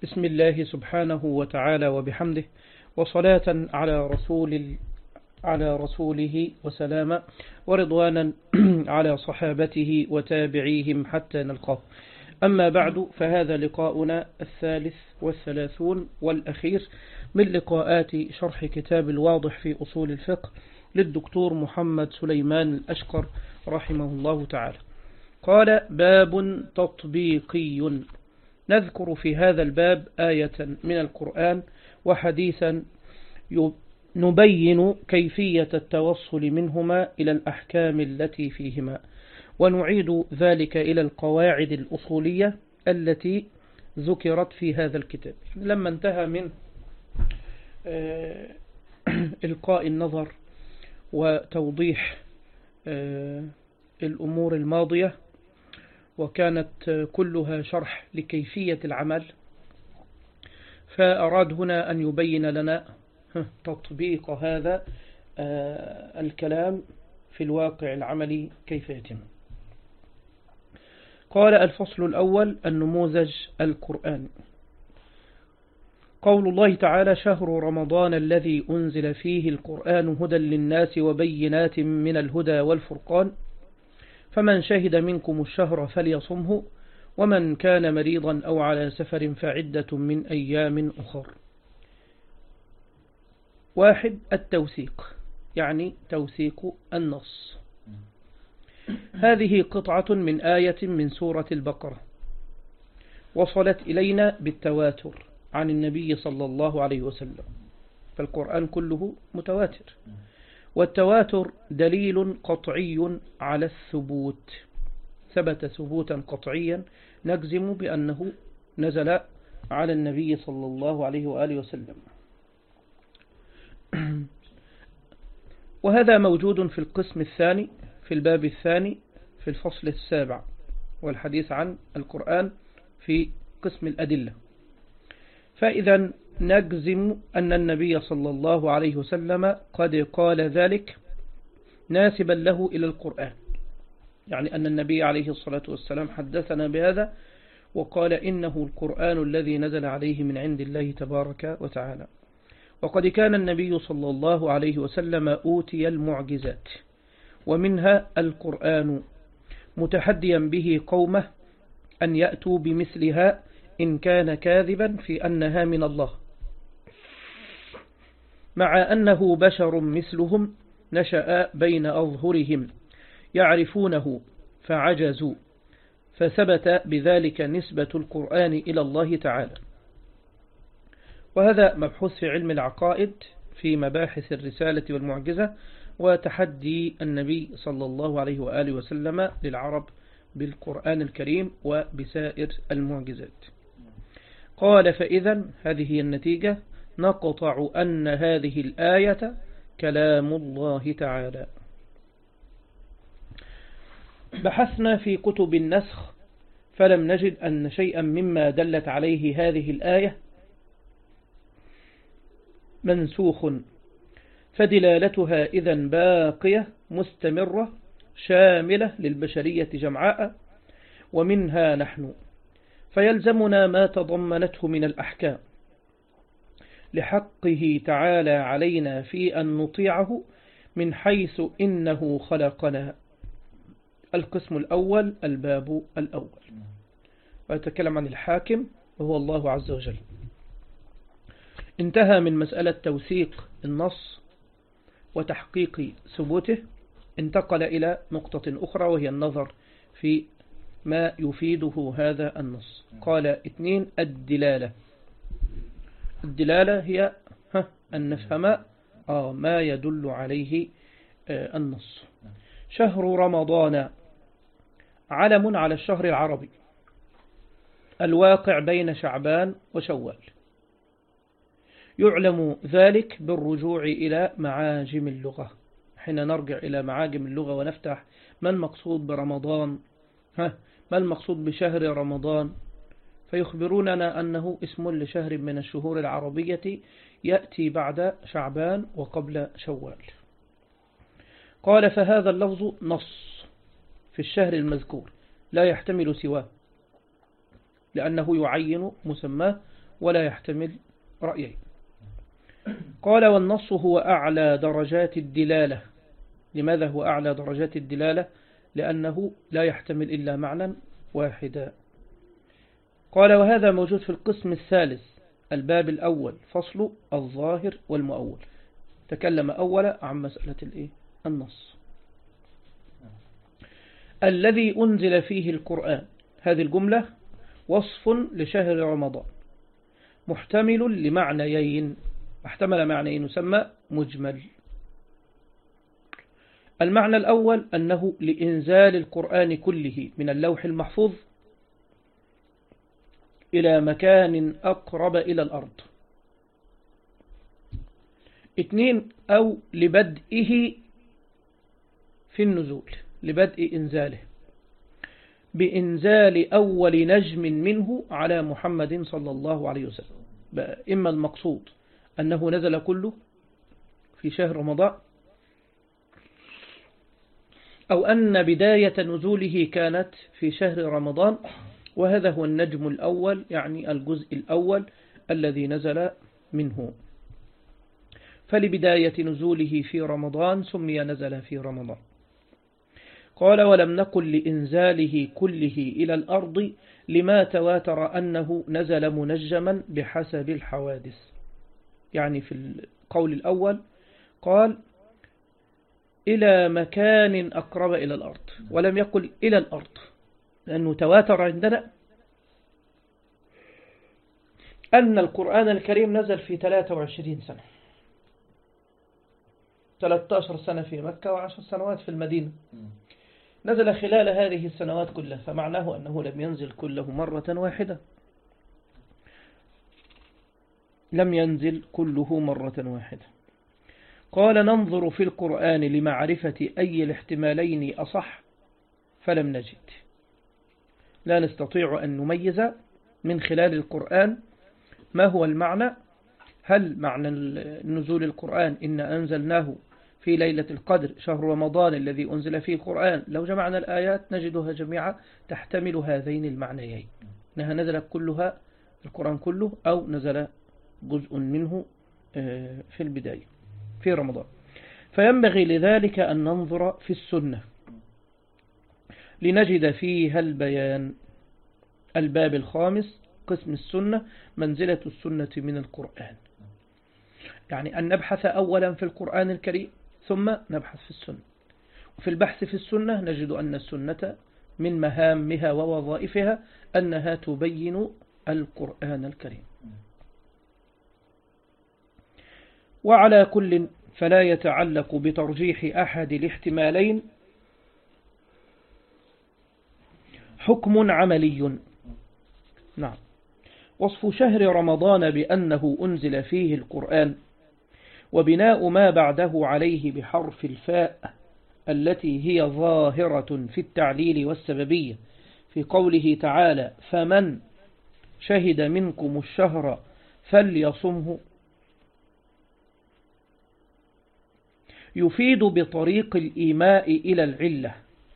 بسم الله سبحانه وتعالى وبحمده، وصلاة على رسوله وسلاما ورضوانا على صحابته وتابعيهم حتى نلقاه. أما بعد، فهذا لقاؤنا 33 والأخير من لقاءات شرح كتاب الواضح في أصول الفقه للدكتور محمد سليمان الأشقر رحمه الله تعالى. قال: باب تطبيقي. نذكر في هذا الباب آية من القرآن وحديثا نبين كيفية التوصل منهما إلى الأحكام التي فيهما، ونعيد ذلك إلى القواعد الأصولية التي ذكرت في هذا الكتاب. لما انتهى من إلقاء النظر وتوضيح الأمور الماضية، وكانت كلها شرح لكيفية العمل، فأراد هنا أن يبين لنا تطبيق هذا الكلام في الواقع العملي كيف يتم. قال: الفصل الأول: النموذج القرآني. قول الله تعالى: شهر رمضان الذي أنزل فيه القرآن هدى للناس وبينات من الهدى والفرقان، فمن شهد منكم الشهر فليصمه، ومن كان مريضا أو على سفر فعدة من أيام أخر. 1. التوثيق، يعني توثيق النص. هذه قطعة من آية من سورة البقرة، وصلت إلينا بالتواتر عن النبي صلى الله عليه وسلم، فالقرآن كله متواتر، والتواتر دليل قطعي على الثبوت، ثبت ثبوتا قطعيا نجزم بأنه نزل على النبي صلى الله عليه وآله وسلم. وهذا موجود في القسم الثاني في الباب الثاني في الفصل 7، والحديث عن القرآن في قسم الأدلة. فإذا نجزم أن النبي صلى الله عليه وسلم قد قال ذلك ناسبا له إلى القرآن، يعني أن النبي عليه الصلاة والسلام حدثنا بهذا وقال إنه القرآن الذي نزل عليه من عند الله تبارك وتعالى. وقد كان النبي صلى الله عليه وسلم أوتي المعجزات، ومنها القرآن، متحديا به قومه أن يأتوا بمثلها إن كان كاذبا في أنها من الله، مع أنه بشر مثلهم نشأ بين أظهرهم يعرفونه فعجزوا، فثبت بذلك نسبة القرآن إلى الله تعالى. وهذا مبحوث في علم العقائد في مباحث الرسالة والمعجزة، وتحدي النبي صلى الله عليه وآله وسلم للعرب بالقرآن الكريم وبسائر المعجزات. قال: فإذا هذه هي النتيجة، نقطع أن هذه الآية كلام الله تعالى. بحثنا في كتب النسخ فلم نجد أن شيئا مما دلت عليه هذه الآية منسوخ، فدلالتها إذن باقية مستمرة شاملة للبشرية جمعاء ومنها نحن، فيلزمنا ما تضمنته من الأحكام لحقه تعالى علينا في أن نطيعه من حيث إنه خلقنا. القسم الأول الباب الأول، ويتكلم عن الحاكم وهو الله عز وجل. انتهى من مسألة توثيق النص وتحقيق ثبوته، انتقل إلى نقطة أخرى وهي النظر في ما يفيده هذا النص. قال: 2. الدلالة. الدلالة هي أن نفهم ما يدل عليه النص. شهر رمضان علم على الشهر العربي الواقع بين شعبان وشوال، يعلم ذلك بالرجوع إلى معاجم اللغة. حين نرجع إلى معاجم اللغة ونفتح ما المقصود برمضان، ما المقصود بشهر رمضان، فيخبروننا أنه اسم لشهر من الشهور العربية يأتي بعد شعبان وقبل شوال. قال: فهذا اللفظ نص في الشهر المذكور لا يحتمل سواه، لأنه يعين مسماه ولا يحتمل رأيين. قال والنص هو أعلى درجات الدلالة. لماذا هو أعلى درجات الدلالة؟ لأنه لا يحتمل إلا معنى واحدا. قال وهذا موجود في القسم الثالث الباب الأول فصل الظاهر والمؤول. تكلم أولا عن مسألة النص. الذي أنزل فيه القرآن، هذه الجملة وصف لشهر رمضان محتمل لمعنيين، احتمل معنيين يسمى مجمل. المعنى الأول أنه لإنزال القرآن كله من اللوح المحفوظ إلى مكان أقرب إلى الأرض. 2 أو لبدئه في النزول، لبدء إنزاله بإنزال أول نجم منه على محمد صلى الله عليه وسلم. إما المقصود أنه نزل كله في شهر رمضان، أو أن بداية نزوله كانت في شهر رمضان، وهذا هو النجم الأول، يعني الجزء الأول الذي نزل منه. فلبداية نزوله في رمضان سمي نزل في رمضان. قال ولم نقل لإنزاله كله إلى الأرض لما تواتر أنه نزل منجما بحسب الحوادث. يعني في القول الأول قال إلى مكان أقرب إلى الأرض، ولم يقل إلى الأرض، لأنه تواتر عندنا أن القرآن الكريم نزل في 23 سنة، 13 سنة في مكة و10 سنوات في المدينة. نزل خلال هذه السنوات كلها، فمعناه أنه لم ينزل كله مرة واحدة، لم ينزل كله مرة واحدة. قال ننظر في القرآن لمعرفة أي الاحتمالين أصح فلم نجد. لا نستطيع أن نميز من خلال القرآن ما هو المعنى. هل معنى نزول القرآن إن أنزلناه في ليلة القدر شهر رمضان الذي أنزل فيه القرآن؟ لو جمعنا الآيات نجدها جميعا تحتمل هذين المعنيين، أنها نزل كلها القرآن كله، أو نزل جزء منه في البداية في رمضان. فينبغي لذلك أن ننظر في السنة لنجد فيها البيان. الباب الخامس قسم السنة، منزلة السنة من القرآن، يعني أن نبحث أولا في القرآن الكريم ثم نبحث في السنة. وفي البحث في السنة نجد أن السنة من مهامها ووظائفها أنها تبين القرآن الكريم. وعلى كل فلا يتعلق بترجيح أحد الاحتمالين حكم عملي. نعم. وصف شهر رمضان بأنه أنزل فيه القرآن وبناء ما بعده عليه بحرف الفاء التي هي ظاهرة في التعليل والسببية في قوله تعالى فمن شهد منكم الشهر فليصمه، يفيد بطريق الإيماء إلى العلة.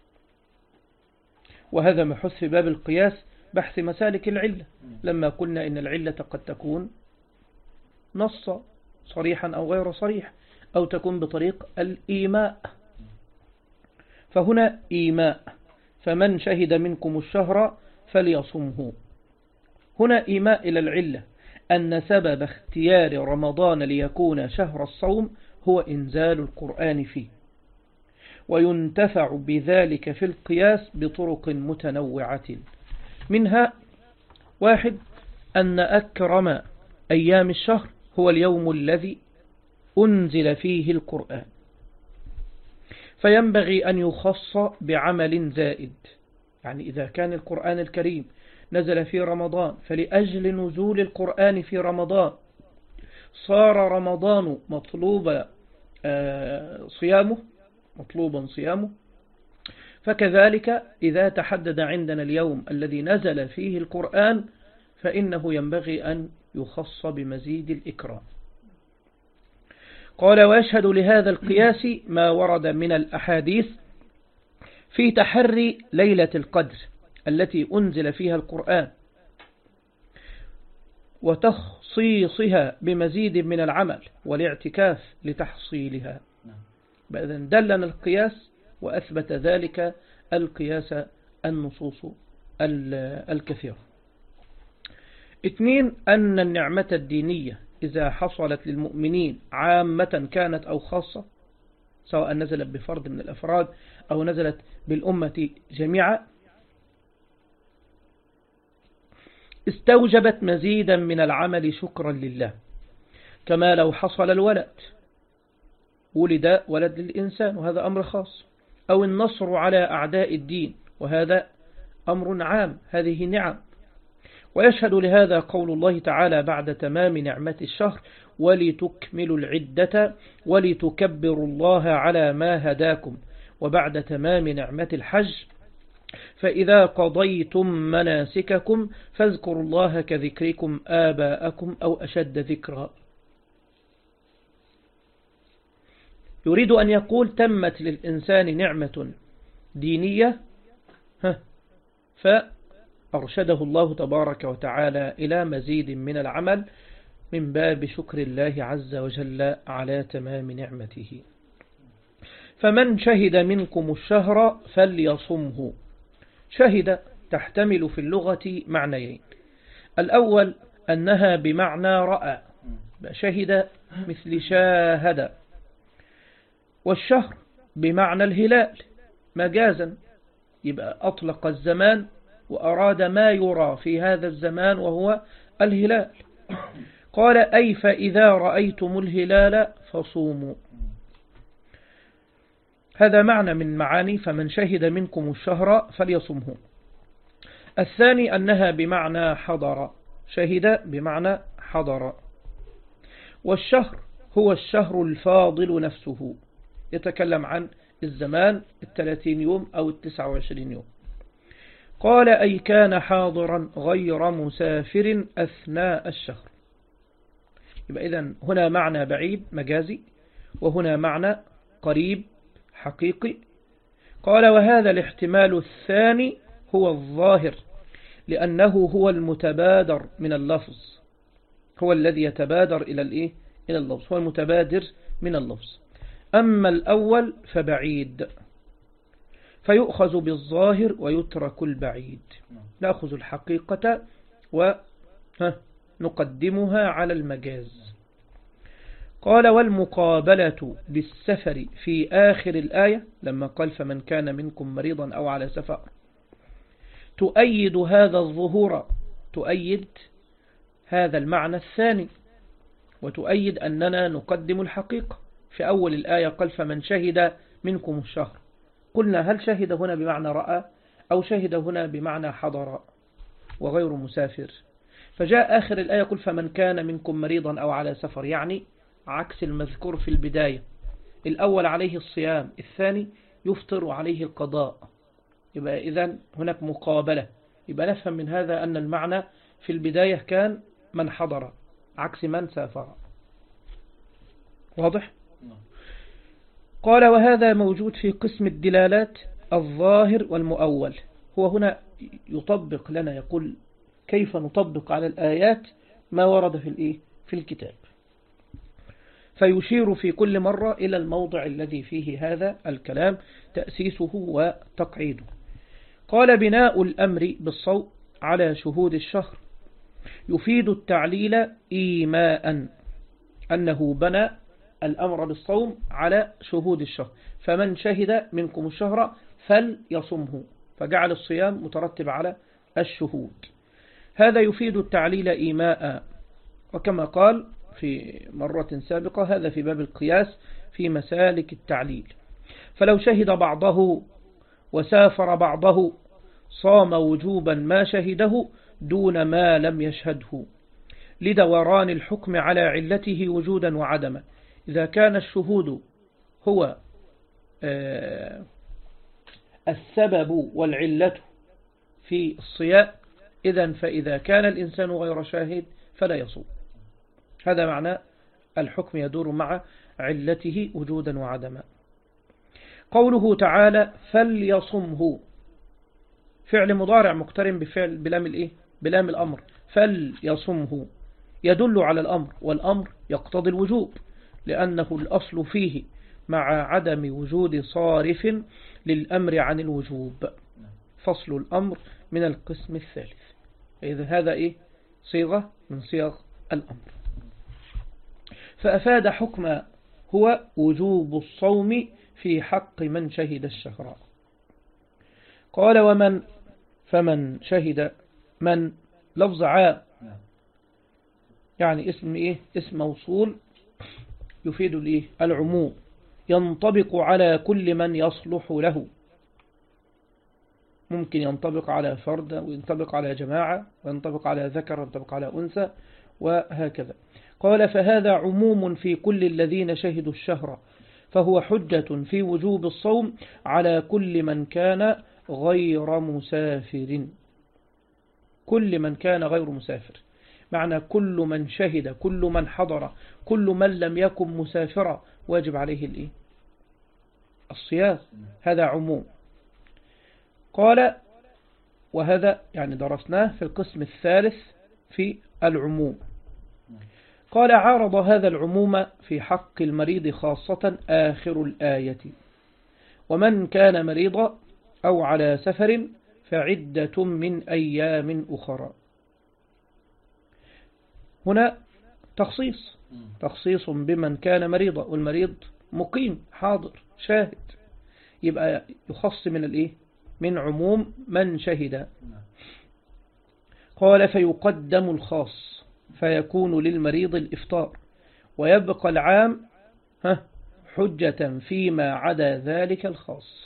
وهذا محث في باب القياس بحث مسالك العلة، لما قلنا إن العلة قد تكون نصا صريحا أو غير صريح، أو تكون بطريق الإيماء. فهنا إيماء، فمن شهد منكم الشهر فليصمه. هنا إيماء إلى العلة، أن سبب اختيار رمضان ليكون شهر الصوم هو إنزال القرآن فيه، وينتفع بذلك في القياس بطرق متنوعة. منها 1 أن أكرم أيام الشهر هو اليوم الذي أنزل فيه القرآن، فينبغي أن يخص بعمل زائد. يعني إذا كان القرآن الكريم نزل في رمضان، فلأجل نزول القرآن في رمضان صار رمضان مطلوبا صيامه. فكذلك إذا تحدد عندنا اليوم الذي نزل فيه القرآن فإنه ينبغي أن يخص بمزيد الإكرام. قال ويشهد لهذا القياس ما ورد من الأحاديث في تحري ليلة القدر التي أنزل فيها القرآن، وتخصيصها بمزيد من العمل والاعتكاف لتحصيلها. بإذن دلنا القياس وأثبت ذلك القياس النصوص الكثيرة. 2 أن النعمة الدينية إذا حصلت للمؤمنين عامة كانت أو خاصة، سواء نزلت بفرد من الأفراد أو نزلت بالأمة جميعا، استوجبت مزيدا من العمل شكرا لله، كما لو حصل الولد، ولد ولد للإنسان وهذا أمر خاص، أو النصر على أعداء الدين وهذا أمر عام، هذه نعم. ويشهد لهذا قول الله تعالى بعد تمام نعمة الشهر: ولتكملوا العدة ولتكبروا الله على ما هداكم، وبعد تمام نعمة الحج: فإذا قضيتم مناسككم فاذكروا الله كذكركم آباءكم أو أشد ذكرا. يريد أن يقول تمت للإنسان نعمة دينية فأرشده الله تبارك وتعالى إلى مزيد من العمل من باب شكر الله عز وجل على تمام نعمته. فمن شهد منكم الشهر فليصمه. شهد تحتمل في اللغة معنيين: الأول أنها بمعنى رأى، شهد مثل شاهد، والشهر بمعنى الهلال مجازا، يبقى أطلق الزمان وأراد ما يرى في هذا الزمان وهو الهلال. قال: أي فإذا رأيتم الهلال فصوموا. هذا معنى من معاني فمن شهد منكم الشهر فليصمه. الثاني أنها بمعنى حضر، شهد بمعنى حضر. والشهر هو الشهر الفاضل نفسه، يتكلم عن الزمان 30 يوم أو 29 يوم. قال: أي كان حاضرا غير مسافر أثناء الشهر. يبقى إذن هنا معنى بعيد مجازي، وهنا معنى قريب حقيقي. قال: وهذا الاحتمال الثاني هو الظاهر، لأنه هو المتبادر من اللفظ، هو الذي يتبادر إلى اللفظ، هو المتبادر من اللفظ. أما الأول فبعيد، فيؤخذ بالظاهر ويترك البعيد. نأخذ الحقيقة ونقدمها على المجاز. قال: والمقابلة بالسفر في آخر الآية لما قال: فمن كان منكم مريضا أو على سفر، تؤيد هذا الظهور، تؤيد هذا المعنى الثاني، وتؤيد أننا نقدم الحقيقة. في أول الآية قال: فمن شهد منكم الشهر، قلنا هل شهد هنا بمعنى رأى أو شهد هنا بمعنى حضر وغير مسافر؟ فجاء آخر الآية قل: فمن كان منكم مريضا أو على سفر، يعني عكس المذكور في البداية. الأول عليه الصيام، الثاني يفطر عليه القضاء. يبقى إذن هناك مقابلة. يبقى نفهم من هذا أن المعنى في البداية كان من حضر عكس من سافر. واضح؟ قال: وهذا موجود في قسم الدلالات الظاهر والمؤول. هو هنا يطبق لنا، يقول كيف نطبق على الآيات ما ورد في الكتاب، فيشير في كل مرة إلى الموضع الذي فيه هذا الكلام، تأسيسه وتقعيده. قال: بناء الأمر بالصوم على شهود الشهر يفيد التعليل إيماء، أنه بنى الأمر بالصوم على شهود الشهر. فمن شهد منكم الشهر فليصمه، فجعل الصيام مترتب على الشهود. هذا يفيد التعليل إيماء، وكما قال في مرة سابقة هذا في باب القياس في مسالك التعليل. فلو شهد بعضه وسافر بعضه صام وجوبا ما شهده دون ما لم يشهده، لدوران الحكم على علته وجودا وعدما. إذا كان الشهود هو السبب والعلة في الصيام، إذن فإذا كان الإنسان غير شاهد فلا يصوم. هذا معنى الحكم يدور مع علته وجودا وعدما. قوله تعالى: فليصمه، فعل مضارع مقترن بفعل بلام الأمر، فليصمه. يدل على الأمر، والأمر يقتضي الوجوب، لأنه الأصل فيه مع عدم وجود صارف للأمر عن الوجوب. فصل الأمر من القسم الثالث. إذا هذا صيغة من صيغ الأمر. فأفاد حكم هو وجوب الصوم في حق من شهد الشهر. قال ومن، فمن شهد، من لفظ عام، يعني اسم اسم موصول يفيد العموم، ينطبق على كل من يصلح له. ممكن ينطبق على فرد، وينطبق على جماعة، وينطبق على ذكر، وينطبق على أنثى، وهكذا. قال فهذا عموم في كل الذين شهدوا الشهر، فهو حجة في وجوب الصوم على كل من كان غير مسافر. كل من كان غير مسافر، معنى كل من شهد، كل من حضر، كل من لم يكن مسافرا واجب عليه الصيام. هذا عموم. قال وهذا يعني درسناه في القسم الثالث في العموم. قال عارض هذا العموم في حق المريض خاصة آخر الآية: ومن كان مريضا أو على سفر فعدة من أيام أخرى. هنا تخصيص بمن كان مريضا، والمريض مقيم حاضر شاهد، يبقى يخص من عموم من شهد. قال فيقدم الخاص فيكون للمريض الإفطار، ويبقى العام حجة فيما عدا ذلك الخاص.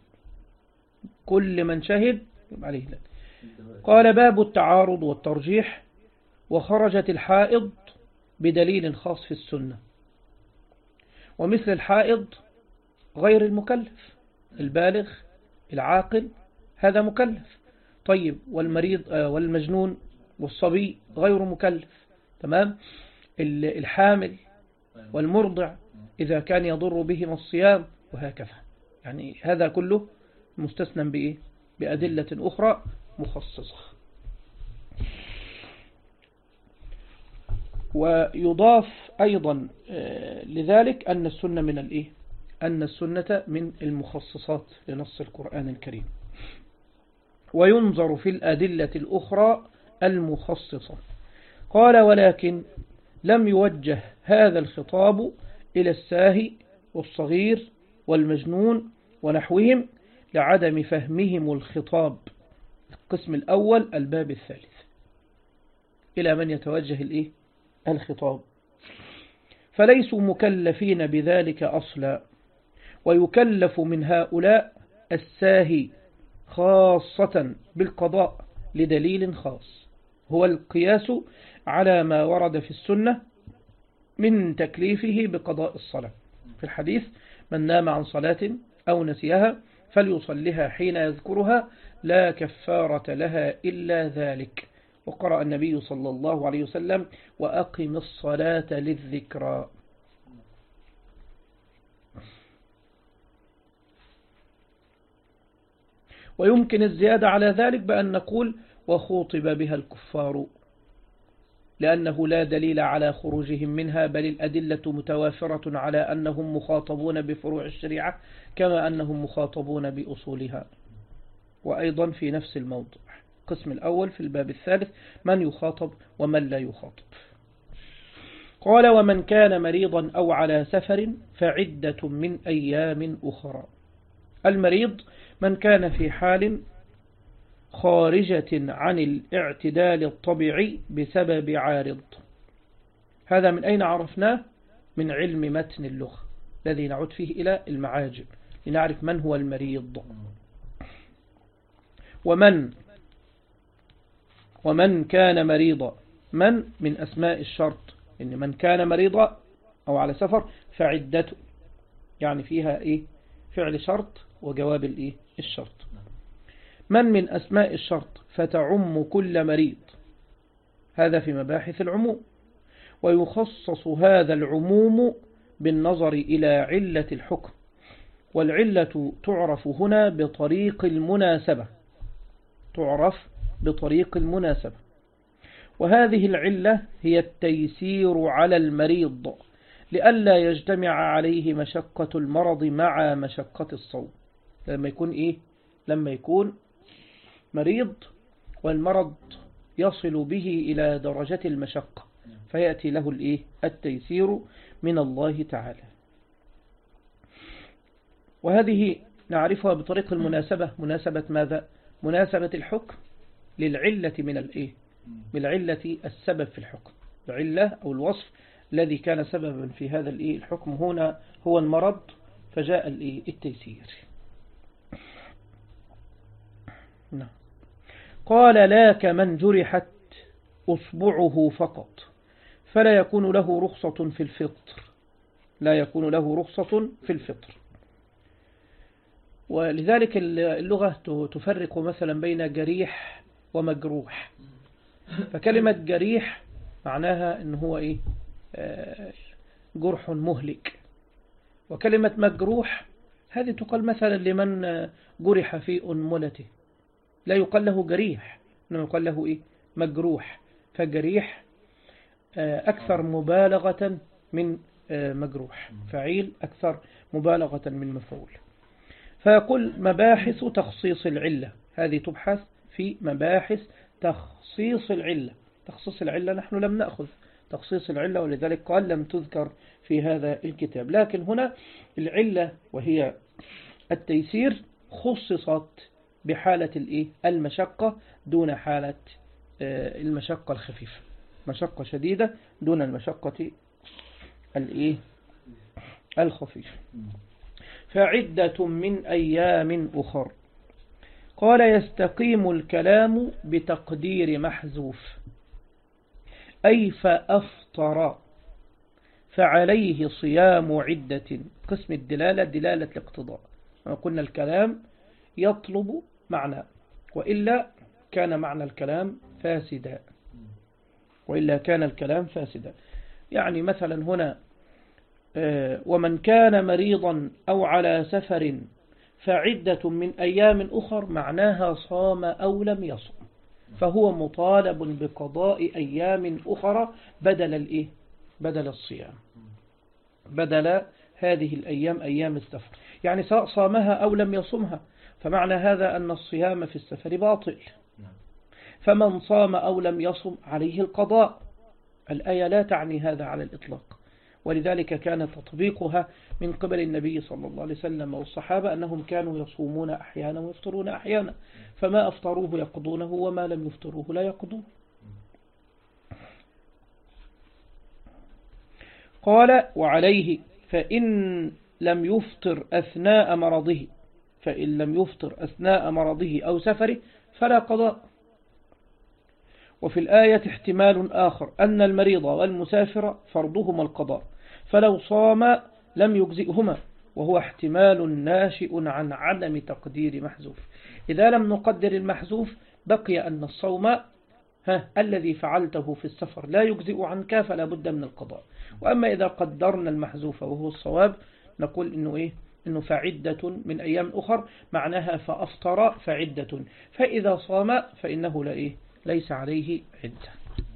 كل من شهد يبقى عليه لا. قال باب التعارض والترجيح: وخرجت الحائض بدليل خاص في السنة، ومثل الحائض غير المكلف، البالغ العاقل هذا مكلف. طيب والمريض والمجنون والصبي غير مكلف، تمام. الحامل والمرضع إذا كان يضر بهم الصيام، وهكذا. يعني هذا كله مستثنى بأدلة أخرى مخصصة. ويضاف أيضا لذلك أن السنة أن السنة من المخصصات لنص القرآن الكريم. وينظر في الأدلة الأخرى المخصصة. قال ولكن لم يوجه هذا الخطاب إلى الساهي والصغير والمجنون ونحوهم لعدم فهمهم الخطاب. القسم الأول الباب الثالث، إلى من يتوجه الخطاب؟ فليسوا مكلفين بذلك أصلا، ويكلف من هؤلاء الساهي خاصة بالقضاء لدليل خاص، هو القياس على ما ورد في السنة من تكليفه بقضاء الصلاة. في الحديث: من نام عن صلاة أو نسيها فليصلها حين يذكرها لا كفارة لها إلا ذلك. وقرأ النبي صلى الله عليه وسلم: وأقم الصلاة للذكرى. ويمكن الزيادة على ذلك بأن نقول: وخوطب بها الكفار، لأنه لا دليل على خروجهم منها، بل الأدلة متوافرة على أنهم مخاطبون بفروع الشريعة كما أنهم مخاطبون بأصولها. وأيضا في نفس الموضوع القسم الأول في الباب الثالث: من يخاطب ومن لا يخاطب. قال ومن كان مريضا أو على سفر فعدة من أيام أخرى. المريض من كان في حال خارجة عن الاعتدال الطبيعي بسبب عارض. هذا من أين عرفناه؟ من علم متن اللغة الذي نعود فيه إلى المعاجم لنعرف من هو المريض. ومن كان مريضا، من أسماء الشرط، إن من كان مريضا أو على سفر فعدته، يعني فيها فعل شرط وجواب الشرط. من أسماء الشرط فتعم كل مريض، هذا في مباحث العموم. ويخصص هذا العموم بالنظر إلى علة الحكم، والعلة تعرف هنا بطريق المناسبة، وهذه العلة هي التيسير على المريض لئلا يجتمع عليه مشقة المرض مع مشقة الصوم. لما يكون إيه؟ لما يكون مريض والمرض يصل به إلى درجة المشقة فيأتي له الإيه؟ التيسير من الله تعالى. وهذه نعرفها بطريق المناسبة. مناسبة ماذا؟ مناسبة الحكم للعلة من الإيه؟ من العلة السبب في الحكم. العلة أو الوصف الذي كان سببا في هذا الإيه؟ الحكم هنا هو المرض، فجاء الإيه؟ التيسير. نعم. قال لا كمن جرحت أصبعه فقط فلا يكون له رخصة في الفطر. لا يكون له رخصة في الفطر. ولذلك اللغة تفرق مثلا بين جريح ومجروح. فكلمة جريح معناها إن هو إيه؟ جرح مهلك. وكلمة مجروح هذه تقال مثلا لمن جرح في أنملته، لا يقال له جريح إنما يقال له إيه؟ مجروح. فجريح أكثر مبالغة من مجروح، فعيل أكثر مبالغة من مفعول. فيقول مباحث تخصيص العلة، هذه تبحث في مباحث تخصيص العلة. تخصيص العلة نحن لم نأخذ تخصيص العلة، ولذلك قال لم تذكر في هذا الكتاب. لكن هنا العلة وهي التيسير خصصت بحالة المشقة دون حالة المشقة الخفيفة. مشقة شديدة دون المشقة الخفيفة. فعدة من أيام أخر. قال يستقيم الكلام بتقدير محذوف أي فأفطر فعليه صيام عدة. قسم الدلالة دلالة الاقتضاء. قلنا الكلام يطلب معنى، وإلا كان معنى الكلام فاسدا. وإلا كان الكلام فاسدا. يعني مثلا هنا ومن كان مريضا أو على سفر فعدة من أيام أخر معناها صام أو لم يصم، فهو مطالب بقضاء أيام أخرى بدل الصيام، بدل هذه الأيام أيام السفر. يعني سواء صامها أو لم يصمها، فمعنى هذا أن الصيام في السفر باطل. فمن صام أو لم يصم عليه القضاء. الآية لا تعني هذا على الإطلاق، ولذلك كان تطبيقها من قبل النبي صلى الله عليه وسلم والصحابة أنهم كانوا يصومون أحيانا ويفطرون أحيانا، فما أفطروه يقضونه وما لم يفطروه لا يقضون. قال وعليه فإن لم يفطر أثناء مرضه أو سفره فلا قضاء. وفي الآية احتمال آخر أن المريض والمسافر فرضهما القضاء، فلو صام لم يجزئهما، وهو احتمال ناشئ عن عدم تقدير محذوف. إذا لم نقدر المحذوف بقي أن الصوم الذي فعلته في السفر لا يجزئ عنك فلا بد من القضاء. وأما إذا قدرنا المحذوف وهو الصواب نقول إنه فعدة من أيام أخر معناها فأفطر فعدة، فإذا صام فإنه ليس عليه عدة.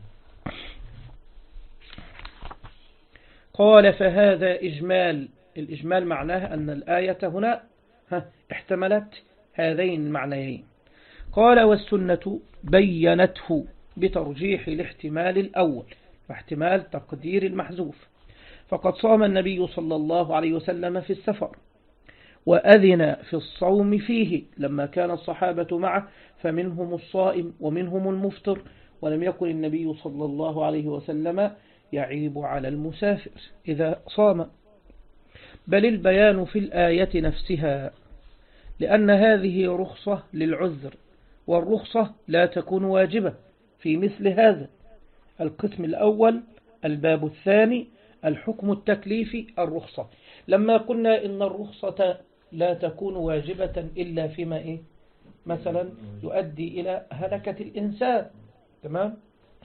قال فهذا إجمال. الإجمال معناه أن الآية هنا احتملت هذين المعنيين. قال والسنة بينته بترجيح الاحتمال الأول واحتمال تقدير المحذوف. فقد صام النبي صلى الله عليه وسلم في السفر وأذن في الصوم فيه لما كان الصحابة معه، فمنهم الصائم ومنهم المفطر، ولم يكن النبي صلى الله عليه وسلم يعيب على المسافر إذا صام، بل البيان في الآية نفسها، لأن هذه رخصة للعذر، والرخصة لا تكون واجبة في مثل هذا. القسم الأول الباب الثاني الحكم التكليفي الرخصة. لما قلنا إن الرخصة لا تكون واجبة إلا فيما مثلا يؤدي إلى هلكة الإنسان، تمام؟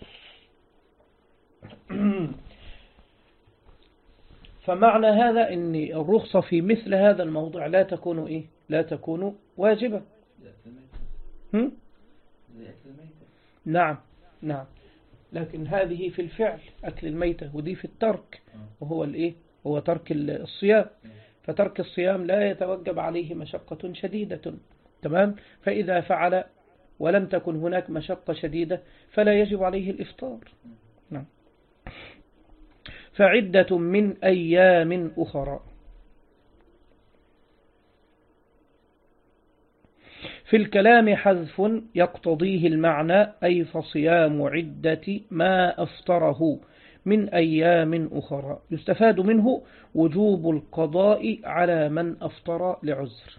فمعنى هذا أن الرخصة في مثل هذا الموضوع لا تكون واجبة. نعم لكن هذه في الفعل أكل الميتة، ودي في الترك، وهو الإيه؟ هو ترك الصيام. فترك الصيام لا يتوجب عليه مشقة شديدة، تمام؟ فإذا فعل ولم تكن هناك مشقة شديدة فلا يجب عليه الإفطار. نعم. فعدة من أيام أخرى. في الكلام حذف يقتضيه المعنى، أي فصيام عدة ما أفطره من أيام أخرى. يستفاد منه وجوب القضاء على من أفطر لعذر.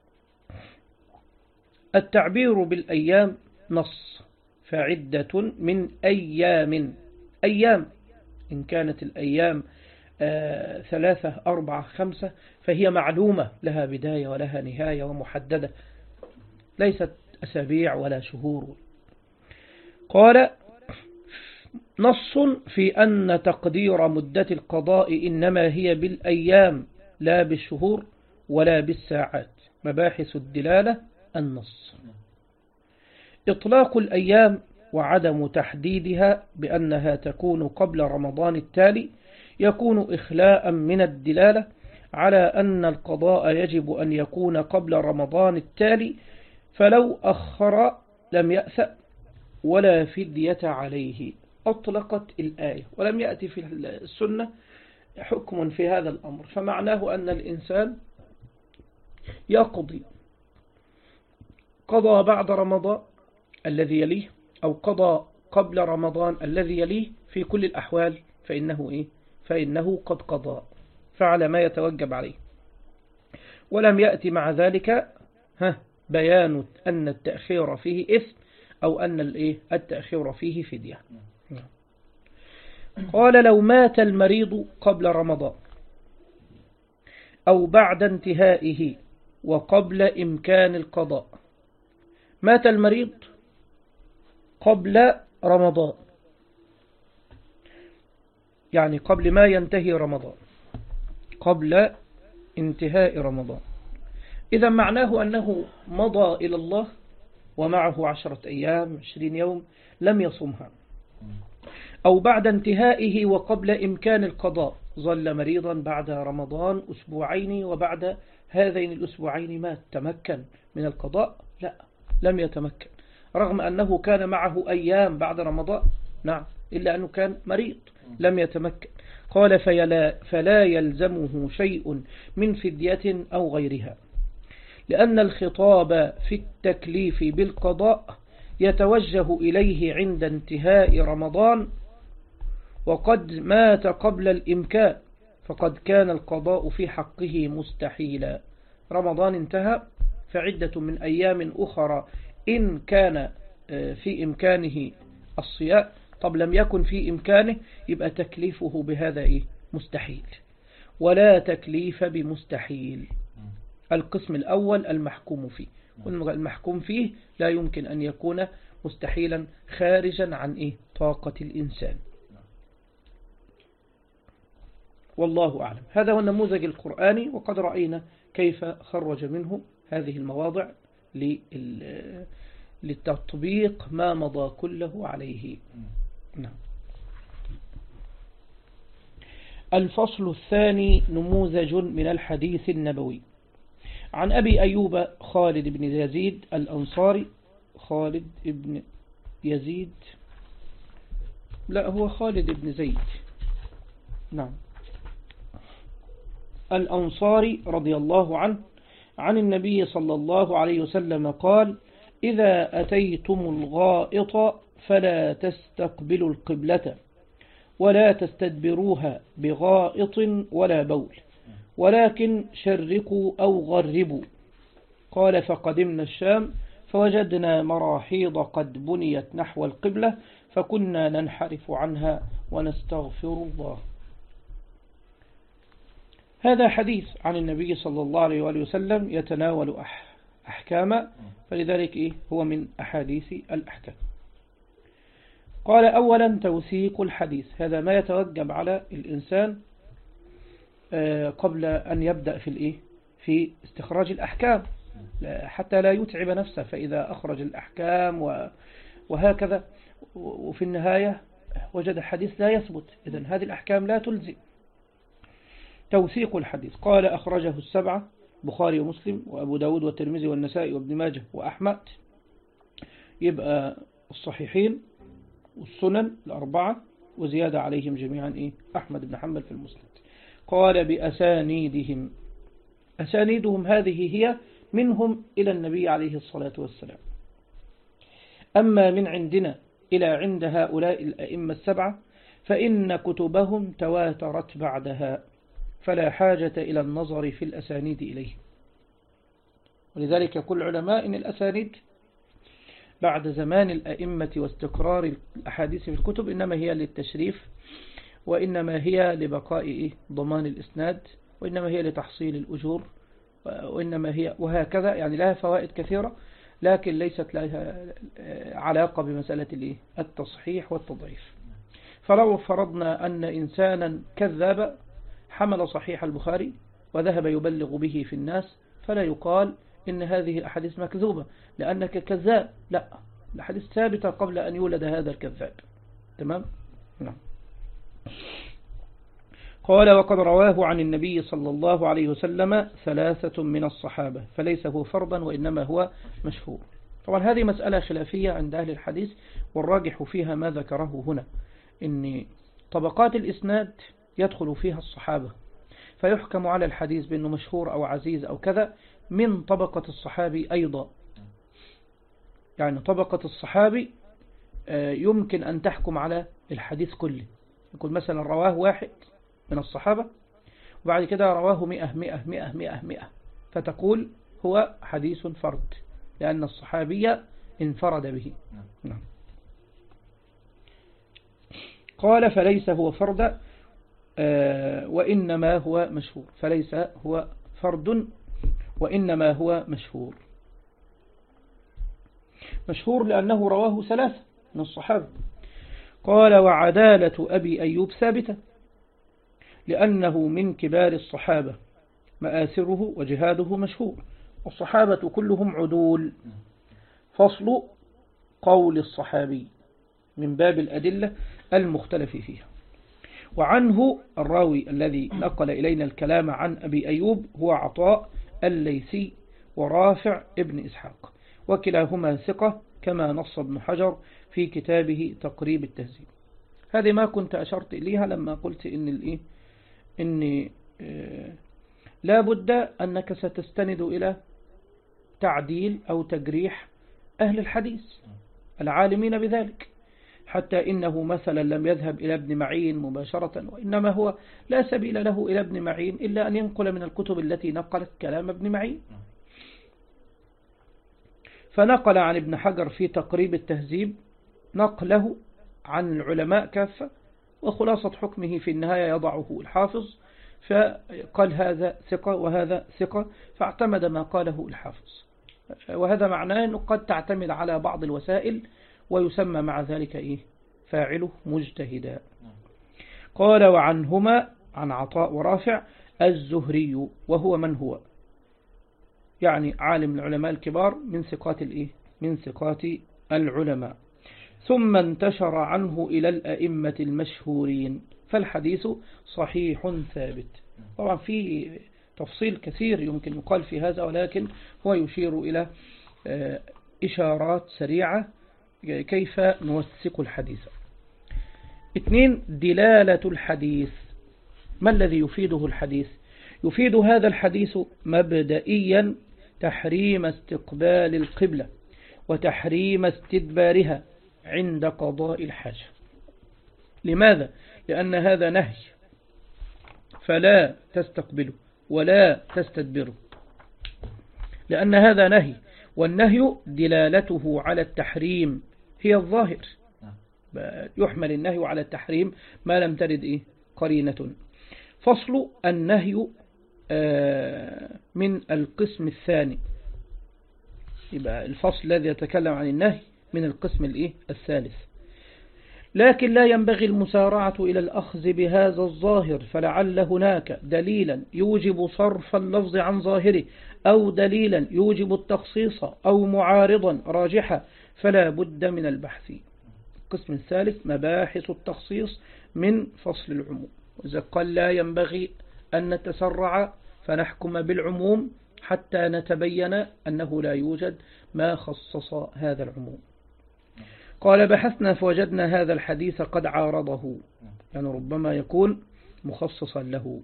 التعبير بالأيام نص، فعدة من أيام. أيام إن كانت الأيام 3 4 5 فهي معلومة، لها بداية ولها نهاية ومحددة، ليست أسابيع ولا شهور. قال نص في أن تقدير مدة القضاء إنما هي بالأيام لا بالشهور ولا بالساعات. مباحث الدلالة النص. إطلاق الأيام وعدم تحديدها بأنها تكون قبل رمضان التالي يكون إخلاء من الدلالة على أن القضاء يجب أن يكون قبل رمضان التالي، فلو أخر لم يأثأ ولا فدية عليه. أطلقت الآية ولم يأتي في السنة حكم في هذا الأمر، فمعناه أن الإنسان يقضي قضى بعد رمضان الذي يليه أو قضى قبل رمضان الذي يليه، في كل الأحوال فإنه قد قضى، فعل ما يتوجب عليه. ولم يأتي مع ذلك بيان أن التأخير فيه إثم أو أن التأخير فيه فدية. قال لو مات المريض قبل رمضان أو بعد انتهائه وقبل إمكان القضاء. مات المريض قبل رمضان، يعني قبل ما ينتهي رمضان، قبل انتهاء رمضان، إذا معناه أنه مضى إلى الله ومعه 10 أيام 20 يوم لم يصمها. أو بعد انتهائه وقبل إمكان القضاء، ظل مريضا بعد رمضان 2 أسبوعين وبعد هذين الأسبوعين مات، تمكن من القضاء؟ لا، لم يتمكن، رغم أنه كان معه أيام بعد رمضان، نعم، إلا أنه كان مريض لم يتمكن. قال فلا يلزمه شيء من فدية أو غيرها، لأن الخطاب في التكليف بالقضاء يتوجه إليه عند انتهاء رمضان، وقد مات قبل الإمكان، فقد كان القضاء في حقه مستحيلا. رمضان انتهى، فعدة من أيام أخرى إن كان في إمكانه الصيام. طب لم يكن في إمكانه، يبقى تكليفه بهذا مستحيل، ولا تكليف بمستحيل. القسم الأول المحكوم فيه، والمحكوم فيه لا يمكن أن يكون مستحيلا خارجا عن طاقة الإنسان. والله أعلم. هذا هو النموذج القرآني، وقد رأينا كيف خرج منه هذه المواضع للتطبيق ما مضى كله عليه. نعم. الفصل الثاني نموذج من الحديث النبوي. عن أبي أيوب خالد بن يزيد الأنصاري، خالد بن يزيد، لا هو خالد بن زيد، نعم، الأنصاري رضي الله عنه، عن النبي صلى الله عليه وسلم قال: إذا أتيتم الغائط فلا تستقبلوا القبلة ولا تستدبروها بغائط ولا بول، ولكن شرقوا أو غربوا. قال: فقدمنا الشام فوجدنا مراحيض قد بنيت نحو القبلة فكنا ننحرف عنها ونستغفر الله. هذا حديث عن النبي صلى الله عليه وآله وسلم يتناول أحكام، فلذلك هو من أحاديث الأحكام. قال: أولا توثيق الحديث، هذا ما يتوجب على الإنسان قبل أن يبدأ في استخراج الأحكام، حتى لا يتعب نفسه، فإذا أخرج الأحكام وهكذا وفي النهاية وجد الحديث لا يثبت، إذن هذه الأحكام لا تلزم. توثيق الحديث، قال أخرجه السبعة، بخاري ومسلم وأبو داود والترمذي والنسائي وابن ماجه وأحمد، يبقى الصحيحين والسنن الأربعة وزيادة عليهم جميعا أحمد بن حنبل في المسند. قال بأسانيدهم، أسانيدهم هذه هي منهم إلى النبي عليه الصلاة والسلام. أما من عندنا إلى عند هؤلاء الأئمة السبعة فإن كتبهم تواترت بعدها، فلا حاجة إلى النظر في الأسانيد إليه. ولذلك يقول العلماء إن الأسانيد بعد زمان الأئمة واستقرار الأحاديث في الكتب إنما هي للتشريف، وإنما هي لبقاء ضمان الإسناد، وإنما هي لتحصيل الأجور، وإنما هي وهكذا، يعني لها فوائد كثيرة، لكن ليست لها علاقة بمسألة التصحيح والتضعيف. فلو فرضنا أن إنسانا كذاب حمل صحيح البخاري وذهب يبلغ به في الناس، فلا يقال إن هذه الأحاديث مكذوبة لأنك كذاب، لا، الأحاديث ثابتة قبل أن يولد هذا الكذاب. تمام؟ نعم. قال وقد رواه عن النبي صلى الله عليه وسلم 3 من الصحابة، فليس هو فرضا وإنما هو مشهور. طبعا هذه مسألة خلافية عند أهل الحديث، والراجح فيها ما ذكره هنا، إن طبقات الإسناد يدخل فيها الصحابة، فيحكم على الحديث بأنه مشهور أو عزيز أو كذا من طبقة الصحابي أيضا. يعني طبقة الصحابي يمكن أن تحكم على الحديث كله، يقول مثلا رواه 1 من الصحابة وبعد كده رواه 100 فتقول هو حديث فرد لأن الصحابي انفرد به. نعم. قال فليس هو فرد وإنما هو مشهور، فليس هو فرد وإنما هو مشهور. مشهور لأنه رواه 3 من الصحابة. قال وعدالة أبي أيوب ثابتة لأنه من كبار الصحابة، مآثره وجهاده مشهور، والصحابة كلهم عدول. فصل قول الصحابي من باب الأدلة المختلف فيها. وعنه الراوي الذي نقل إلينا الكلام عن أبي أيوب هو عطاء الليثي ورافع ابن إسحاق، وكلاهما ثقة كما نص ابن حجر في كتابه تقريب التهذيب. هذه ما كنت أشرت إليها لما قلت إن لا بد أنك ستستند إلى تعديل أو تجريح أهل الحديث العالمين بذلك، حتى إنه مثلا لم يذهب إلى ابن معين مباشرة، وإنما هو لا سبيل له إلى ابن معين إلا أن ينقل من الكتب التي نقلت كلام ابن معين. فنقل عن ابن حجر في تقريب التهذيب نقله عن العلماء كافة، وخلاصة حكمه في النهاية يضعه الحافظ، فقال هذا ثقة وهذا ثقة، فاعتمد ما قاله الحافظ. وهذا معناه أنه قد تعتمد على بعض الوسائل ويسمى مع ذلك فاعله مجتهدا. قال وعنهما عن عطاء ورافع الزهري، وهو من هو؟ يعني عالم العلماء الكبار من ثقات العلماء. ثم انتشر عنه إلى الأئمة المشهورين، فالحديث صحيح ثابت. طبعا في تفصيل كثير يمكن يقال في هذا، ولكن هو يشير إلى إشارات سريعة كيف نوثق الحديث. 2 دلالة الحديث. ما الذي يفيده الحديث؟ يفيد هذا الحديث مبدئيا تحريم استقبال القبلة وتحريم استدبارها عند قضاء الحاجة. لماذا؟ لأن هذا نهي، فلا تستقبله ولا تستدبره، لأن هذا نهي، والنهي دلالته على التحريم هي الظاهر، يحمل النهي على التحريم ما لم ترد قرينة. فصل النهي من القسم الثاني، يبقى الفصل الذي يتكلم عن النهي من القسم الثالث. لكن لا ينبغي المسارعة إلى الأخذ بهذا الظاهر، فلعل هناك دليلا يوجب صرف اللفظ عن ظاهره، أو دليلا يوجب التخصيص، أو معارضا راجحا، فلا بد من البحث. القسم الثالث مباحث التخصيص من فصل العموم. وإذا قال لا ينبغي أن نتسرع فنحكم بالعموم حتى نتبين أنه لا يوجد ما خصص هذا العموم. قال بحثنا فوجدنا هذا الحديث قد عارضه، يعني ربما يكون مخصصا له.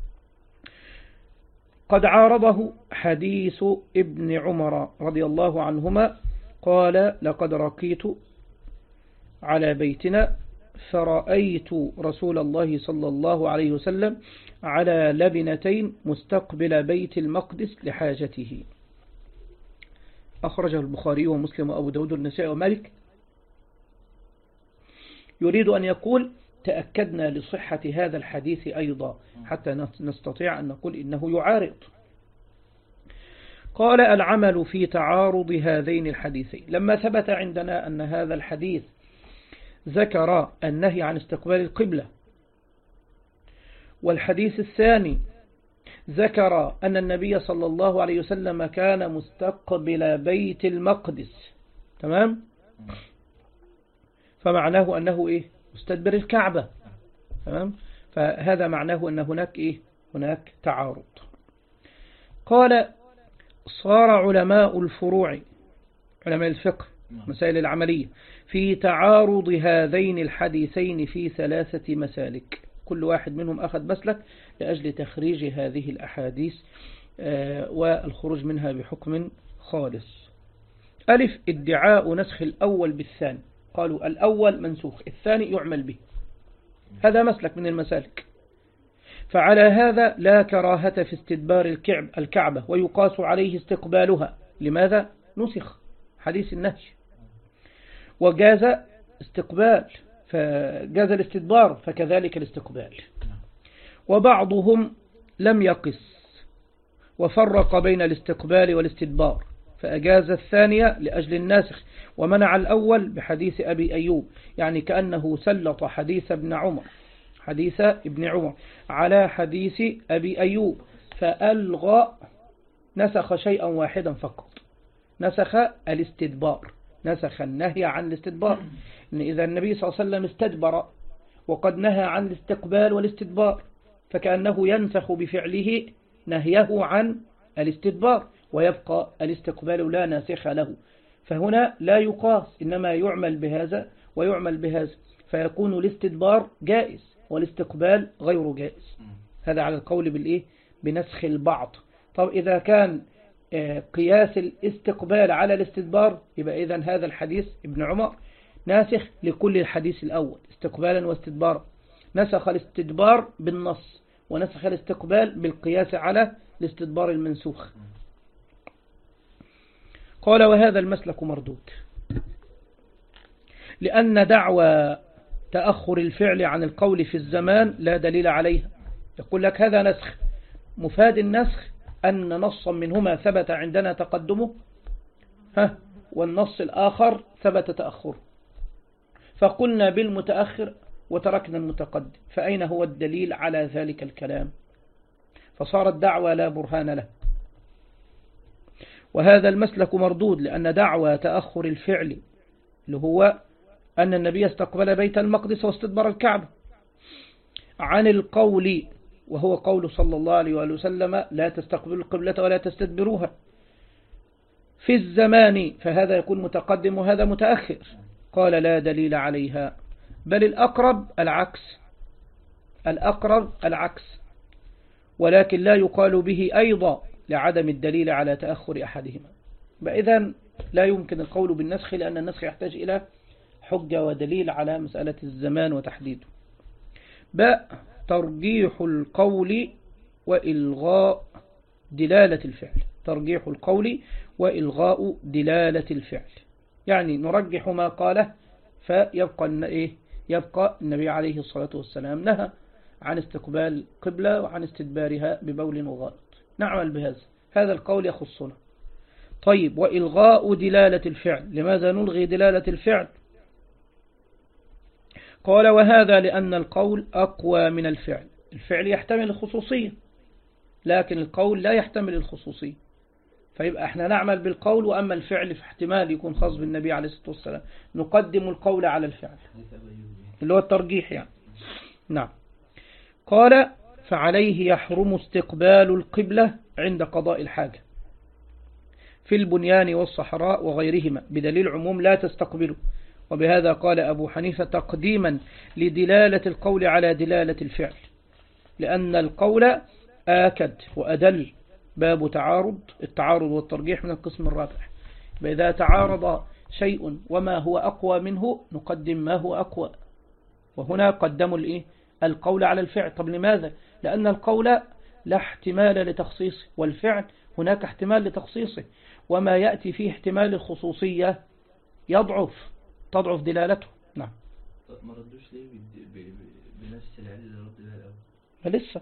قد عارضه حديث ابن عمر رضي الله عنهما قال لقد رقيت على بيتنا فرأيت رسول الله صلى الله عليه وسلم على لبنتين مستقبل بيت المقدس لحاجته. أخرجه البخاري ومسلم وأبو داود والنسائي ومالك. يريد أن يقول تأكدنا لصحة هذا الحديث أيضا حتى نستطيع أن نقول إنه يعارض. قال العمل في تعارض هذين الحديثين. لما ثبت عندنا أن هذا الحديث ذكر النهي عن استقبال القبلة، والحديث الثاني ذكر أن النبي صلى الله عليه وسلم كان مستقبل بيت المقدس، تمام؟ فمعناه أنه إيه؟ مستدبر الكعبة، تمام؟ فهذا معناه أن هناك إيه؟ هناك تعارض. قال صار علماء الفروع، علماء الفقه مسائل العملية، في تعارض هذين الحديثين في 3 مسالك، كل واحد منهم أخذ مسلك لأجل تخريج هذه الأحاديث والخروج منها بحكم خالص. ألف ادعاء نسخ الأول بالثاني، قالوا الأول منسوخ الثاني يعمل به، هذا مسلك من المسالك. فعلى هذا لا كراهة في استدبار الكعبة ويقاس عليه استقبالها. لماذا؟ نسخ حديث النهي وجاز استقبال، فجاز الاستدبار فكذلك الاستقبال. وبعضهم لم يقس وفرق بين الاستقبال والاستدبار فأجاز الثانية لأجل الناسخ ومنع الأول بحديث أبي أيوب، يعني كأنه سلط حديث ابن عمر على حديث أبي أيوب فألغى، نسخ شيئا واحدا فقط، نسخ الاستدبار، نسخ النهي عن الاستدبار. إن إذا النبي صلى الله عليه وسلم استدبر وقد نهى عن الاستقبال والاستدبار فكأنه ينسخ بفعله نهيه عن الاستدبار ويبقى الاستقبال لا ناسخ له. فهنا لا يقاس، إنما يعمل بهذا ويعمل بهذا، فيكون الاستدبار جائز والاستقبال غير جائز. هذا على القول بالإيه؟ بنسخ البعض. طب إذا كان قياس الاستقبال على الاستدبار يبقى إذن هذا الحديث ابن عمر ناسخ لكل الحديث الأول استقبالا واستدبارا، نسخ الاستدبار بالنص ونسخ الاستقبال بالقياس على الاستدبار المنسوخ. قال وهذا المسلك مردود، لأن دعوى تأخر الفعل عن القول في الزمان لا دليل عليها. يقول لك هذا نسخ، مفاد النسخ أن نصا منهما ثبت عندنا تقدمه والنص الآخر ثبت تأخره، فقلنا بالمتأخر وتركنا المتقدم، فأين هو الدليل على ذلك الكلام؟ فصارت دعوى لا برهان له. وهذا المسلك مردود، لأن دعوى تأخر الفعل اللي هو أن النبي استقبل بيت المقدس واستدبر الكعبة عن القول، وهو قول صلى الله عليه وآله وسلم لا تستقبلوا القبلة ولا تستدبروها في الزمان، فهذا يكون متقدم وهذا متأخر. قال لا دليل عليها، بل الأقرب العكس، ولكن لا يقال به أيضا لعدم الدليل على تأخر أحدهما. إذن لا يمكن القول بالنسخ، لأن النسخ يحتاج إلى حجة ودليل على مسألة الزمان وتحديده. باء ترجيح القول وإلغاء دلالة الفعل، ترجيح القول وإلغاء دلالة الفعل، يعني نرجح ما قاله فيبقى يبقى النبي عليه الصلاة والسلام نهى عن استقبال قبلة وعن استدبارها ببول وغائط، نعمل بهذا، هذا القول يخصنا. طيب وإلغاء دلالة الفعل، لماذا نلغي دلالة الفعل؟ قال وهذا لأن القول أقوى من الفعل. الفعل يحتمل الخصوصية لكن القول لا يحتمل الخصوصية، فيبقى احنا نعمل بالقول، وأما الفعل فاحتمال يكون خاص بالنبي عليه الصلاة والسلام، نقدم القول على الفعل اللي هو الترجيح يعني. نعم. قال فعليه يحرم استقبال القبلة عند قضاء الحاجة في البنيان والصحراء وغيرهما بدليل عموم لا تستقبله. وبهذا قال أبو حنيفة تقديما لدلالة القول على دلالة الفعل، لأن القول آكد وأدل. باب التعارض والترجيح من القسم الرابع. فإذا تعارض شيء وما هو أقوى منه نقدم ما هو أقوى، وهنا قدموا القول على الفعل. طب لماذا؟ لأن القول لا احتمال لتخصيصه، والفعل هناك احتمال لتخصيصه، وما يأتي فيه احتمال الخصوصية تضعف دلالته. نعم. ما ردوش ليه بنفس العلة اللي رد بها الأول؟ لسه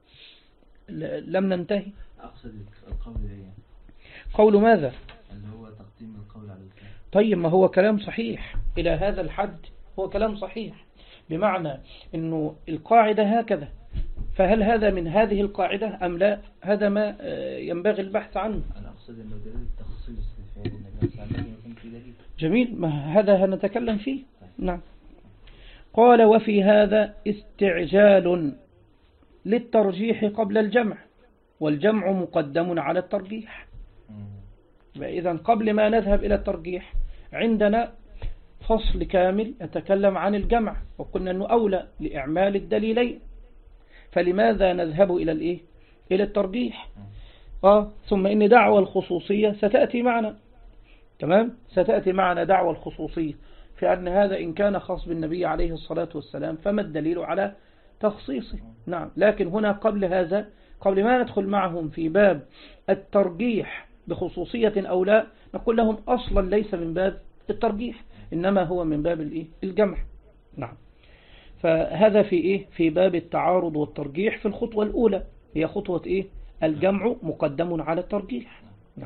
لم ننتهي. أقصد القول يعني. قول ماذا؟ اللي هو تقديم القول على الفعل. طيب ما هو كلام صحيح إلى هذا الحد، هو كلام صحيح، بمعنى أنه القاعدة هكذا، فهل هذا من هذه القاعدة أم لا؟ هذا ما ينبغي البحث عنه. أنا أقصد أنه دليل التخصيص لفعل النبي صلى الله عليه وسلم يكون في دليل. جميل، ما هذا هنتكلم فيه. نعم. قال وفي هذا استعجال للترجيح قبل الجمع، والجمع مقدم على الترجيح. إذن قبل ما نذهب إلى الترجيح عندنا فصل كامل يتكلم عن الجمع، وقلنا أنه أولى لإعمال الدليلين، فلماذا نذهب إلى الترجيح؟ ثم إن دعوة الخصوصية ستأتي معنا. تمام، ستأتي معنا دعوة الخصوصية في أن هذا إن كان خاص بالنبي عليه الصلاة والسلام فما الدليل على تخصيصه. نعم. لكن هنا قبل ما ندخل معهم في باب الترجيح بخصوصية أو لا، نقول لهم أصلا ليس من باب الترجيح، إنما هو من باب الجمع. نعم. فهذا في باب التعارض والترجيح في الخطوة الأولى، هي خطوة الجمع مقدم على الترجيح. نعم.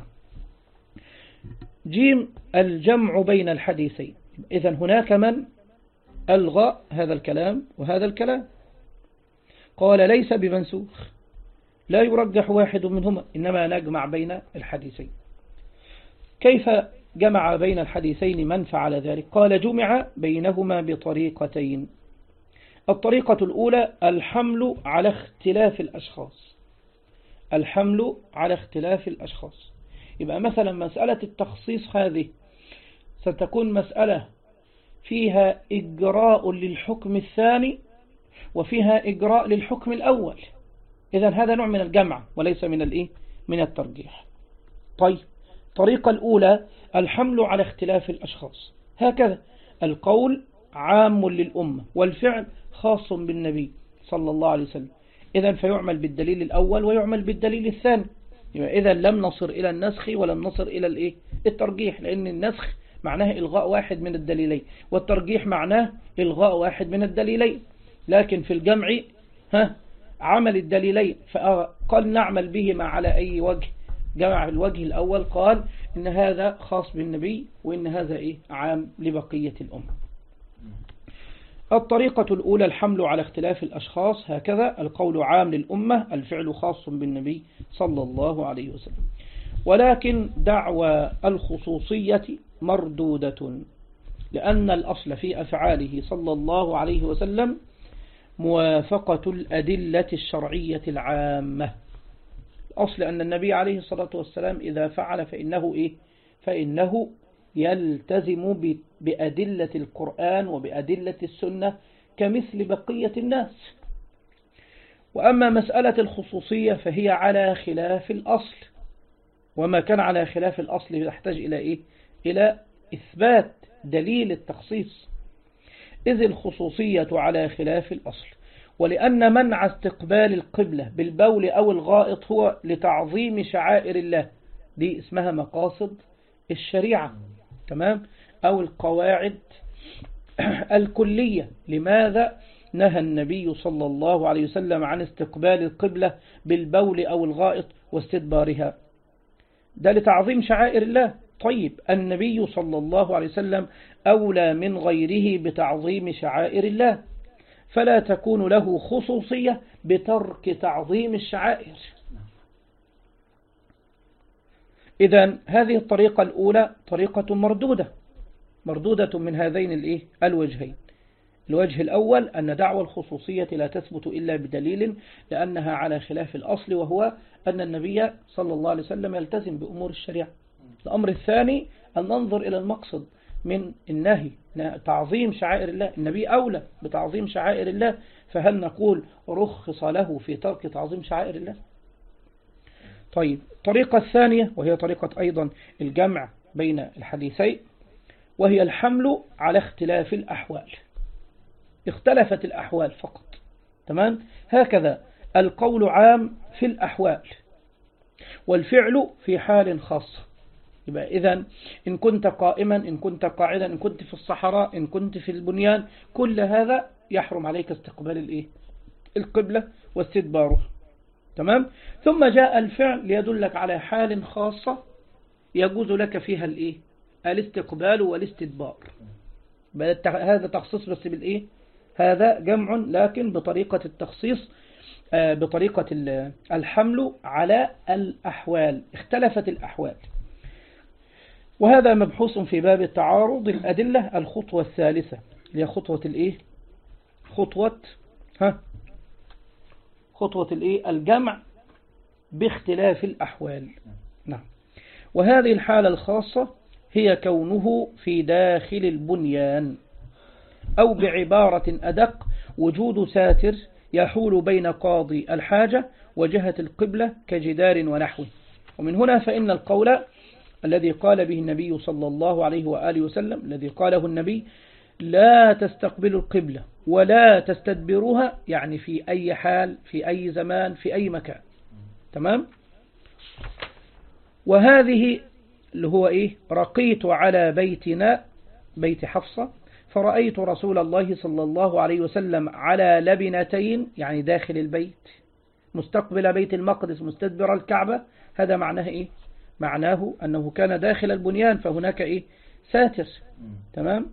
جيم الجمع بين الحديثين. إذن هناك من ألغى هذا الكلام وهذا الكلام، قال ليس بمنسوخ، لا يرجح واحد منهما، إنما نجمع بين الحديثين. كيف جمع بين الحديثين من فعل ذلك؟ قال جمع بينهما بطريقتين. الطريقة الأولى الحمل على اختلاف الأشخاص. يبقى مثلا مسألة التخصيص هذه ستكون مسألة فيها إجراء للحكم الثاني وفيها إجراء للحكم الأول. إذن هذا نوع من الجمع وليس من الترجيح. طيب، الطريقة الأولى الحمل على اختلاف الأشخاص، هكذا القول عام للأمة والفعل خاص بالنبي صلى الله عليه وسلم. إذن فيعمل بالدليل الأول ويعمل بالدليل الثاني. إذن لم نصر إلى النسخ ولم نصر إلى الترجيح، لأن النسخ معناه إلغاء واحد من الدليلين، والترجيح معناه إلغاء واحد من الدليلين. لكن في الجمع عمل الدليلين، فقال نعمل بهما على أي وجه. جمع الوجه الأول، قال إن هذا خاص بالنبي وإن هذا عام لبقية الأمة. الطريقة الأولى الحمل على اختلاف الأشخاص، هكذا القول عام للأمة، الفعل خاص بالنبي صلى الله عليه وسلم. ولكن دعوى الخصوصية مردودة، لأن الأصل في أفعاله صلى الله عليه وسلم موافقة الأدلة الشرعية العامة. الأصل أن النبي عليه الصلاة والسلام إذا فعل فإنه يلتزم بأدلة القرآن وبأدلة السنة كمثل بقية الناس. وأما مسألة الخصوصية فهي على خلاف الأصل، وما كان على خلاف الأصل يحتاج إلى إثبات دليل التخصيص، إذ الخصوصية على خلاف الأصل. ولأن منع استقبال القبلة بالبول أو الغائط هو لتعظيم شعائر الله، دي اسمها مقاصد الشريعة، تمام، أو القواعد الكلية. لماذا نهى النبي صلى الله عليه وسلم عن استقبال القبلة بالبول أو الغائط واستدبارها؟ ده لتعظيم شعائر الله. طيب، النبي صلى الله عليه وسلم أولى من غيره بتعظيم شعائر الله، فلا تكون له خصوصية بترك تعظيم الشعائر. إذن هذه الطريقة الأولى طريقة مردودة من هذين الوجهين. الوجه الأول أن دعوى الخصوصية لا تثبت إلا بدليل لأنها على خلاف الأصل، وهو أن النبي صلى الله عليه وسلم يلتزم بأمور الشريعة. الأمر الثاني أن ننظر إلى المقصد من النهي، تعظيم شعائر الله، النبي أولى بتعظيم شعائر الله، فهل نقول رخص له في ترك تعظيم شعائر الله؟ طيب، الطريقة الثانية وهي طريقة أيضا الجمع بين الحديثين، وهي الحمل على اختلاف الأحوال. اختلفت الأحوال فقط، تمام؟ هكذا القول عام في الأحوال والفعل في حال خاصة. يبقى إذن إن كنت قائما، إن كنت قاعدا، إن كنت في الصحراء، إن كنت في البنيان، كل هذا يحرم عليك استقبال القبلة واستدباره، تمام؟ ثم جاء الفعل ليدلك على حال خاصة يجوز لك فيها الاستقبال والاستدبار. هذا تخصيص بس هذا جمع لكن بطريقة التخصيص، بطريقة الحمل على الأحوال. اختلفت الأحوال، وهذا مبحوث في باب التعارض الأدلة. الخطوة الثالثة هي خطوة الجمع باختلاف الأحوال. نعم. وهذه الحالة الخاصة هي كونه في داخل البنيان، أو بعبارة أدق وجود ساتر يحول بين قاضي الحاجة وجهة القبلة كجدار ونحوه. ومن هنا فإن القول الذي قال به النبي صلى الله عليه وآله وسلم، الذي قاله النبي لا تستقبلوا القبلة ولا تستدبروها، يعني في أي حال، في أي زمان، في أي مكان، تمام؟ وهذه اللي هو رقيت على بيتنا، بيت حفصة، فرأيت رسول الله صلى الله عليه وسلم على لبنتين، يعني داخل البيت، مستقبل بيت المقدس مستدبر الكعبة. هذا معناه معناه أنه كان داخل البنيان، فهناك ساتر، تمام؟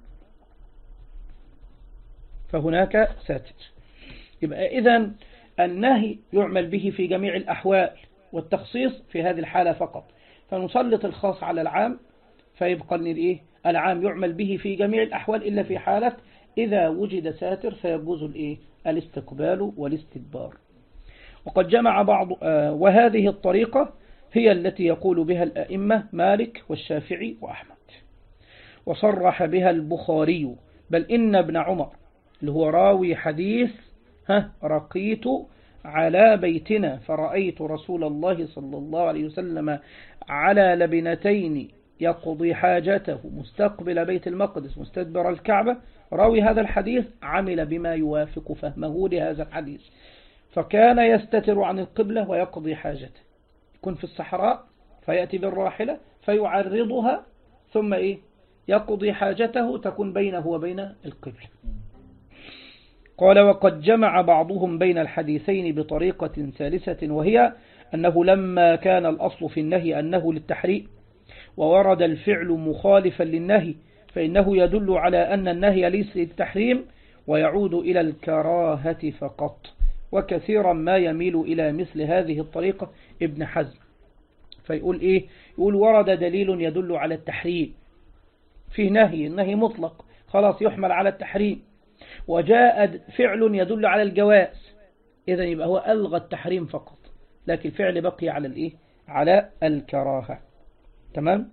فهناك ساتر. يبقى إذن النهي يعمل به في جميع الأحوال، والتخصيص في هذه الحالة فقط. فنسلط الخاص على العام، فيبقى أن العام يعمل به في جميع الأحوال إلا في حالة إذا وجد ساتر فيجوز الاستقبال والاستدبار. وقد جمع وهذه الطريقة هي التي يقول بها الأئمة مالك والشافعي وأحمد، وصرح بها البخاري، بل إن ابن عمر اللي هو راوي حديث رقيت على بيتنا فرأيت رسول الله صلى الله عليه وسلم على لبنتين يقضي حاجته مستقبل بيت المقدس مستدبر الكعبة، راوي هذا الحديث عمل بما يوافق فهمه لهذا الحديث، فكان يستتر عن القبلة ويقضي حاجته، يكون في الصحراء فيأتي بالراحلة فيعرضها، ثم يقضي حاجته تكون بينه وبين القبلة. قال وقد جمع بعضهم بين الحديثين بطريقة ثالثة، وهي أنه لما كان الأصل في النهي أنه للتحريم، وورد الفعل مخالفا للنهي، فإنه يدل على أن النهي ليس للتحريم ويعود إلى الكراهة فقط. وكثيرا ما يميل إلى مثل هذه الطريقة ابن حزم، فيقول يقول ورد دليل يدل على التحريم، فيه النهي مطلق خلاص يحمل على التحريم، وجاء فعل يدل على الجواز، إذن يبقى هو ألغى التحريم فقط، لكن الفعل بقي على على الكراهة، تمام؟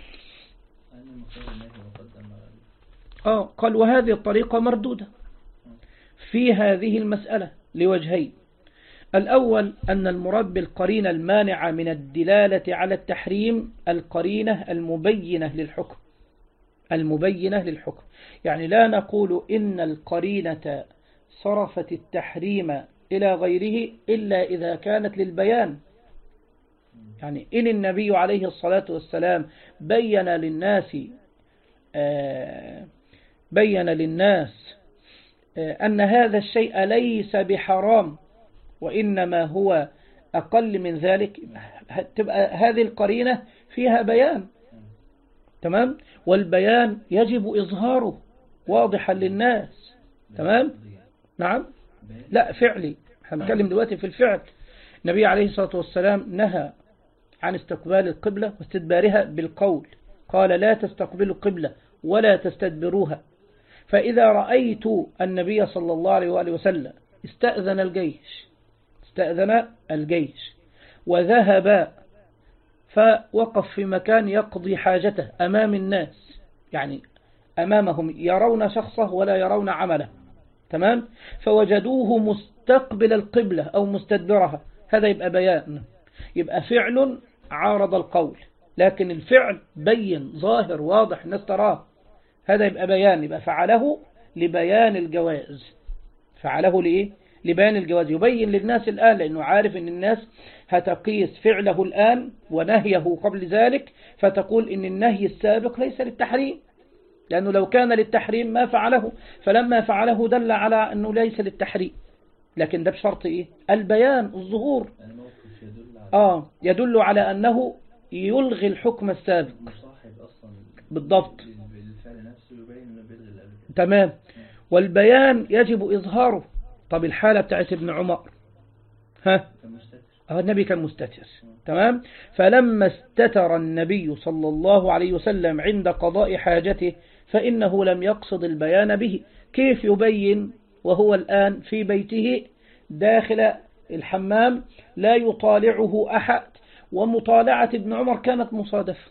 قال وهذه الطريقة مردودة في هذه المسألة لوجهين. الأول أن المراد بالقرينة المانعة من الدلالة على التحريم القرينة المبينة للحكم، يعني لا نقول إن القرينة صرفت التحريم إلى غيره إلا إذا كانت للبيان، يعني إن النبي عليه الصلاة والسلام بين للناس أن هذا الشيء ليس بحرام وإنما هو أقل من ذلك، تبقى هذه القرينة فيها بيان، تمام؟ والبيان يجب إظهاره واضحا للناس، تمام؟ نعم؟ لا فعلي، هنتكلم دلوقتي في الفعل. النبي عليه الصلاة والسلام نهى عن استقبال القبلة واستدبارها بالقول، قال لا تستقبلوا القبلة ولا تستدبروها. فإذا رأيت النبي صلى الله عليه وآله وسلم استأذن الجيش وذهب فوقف في مكان يقضي حاجته أمام الناس، يعني أمامهم يرون شخصه ولا يرون عمله، تمام؟ فوجدوه مستقبل القبلة أو مستدبرها، هذا يبقى بيان، يبقى فعل عارض القول، لكن الفعل بين ظاهر واضح الناس تراه، هذا يبقى بيان، يبقى فعله لبيان الجواز. فعله لإيه؟ لبيان الجواز، يبين للناس الآن، لأنه عارف أن الناس هتقيس فعله الآن ونهيه قبل ذلك، فتقول إن النهي السابق ليس للتحريم، لأنه لو كان للتحريم ما فعله، فلما فعله دل على أنه ليس للتحريم، لكن ده بشرط إيه؟ البيان، الظهور. يدل على أنه يلغي الحكم السابق. بالضبط، تمام. والبيان يجب إظهاره. طب الحالة بتاعت ابن عمر، النبي كان مستتر، تمام. فلما استتر النبي صلى الله عليه وسلم عند قضاء حاجته فإنه لم يقصد البيان به. كيف يبين وهو الآن في بيته داخل الحمام لا يطالعه أحد، ومطالعة ابن عمر كانت مصادفة،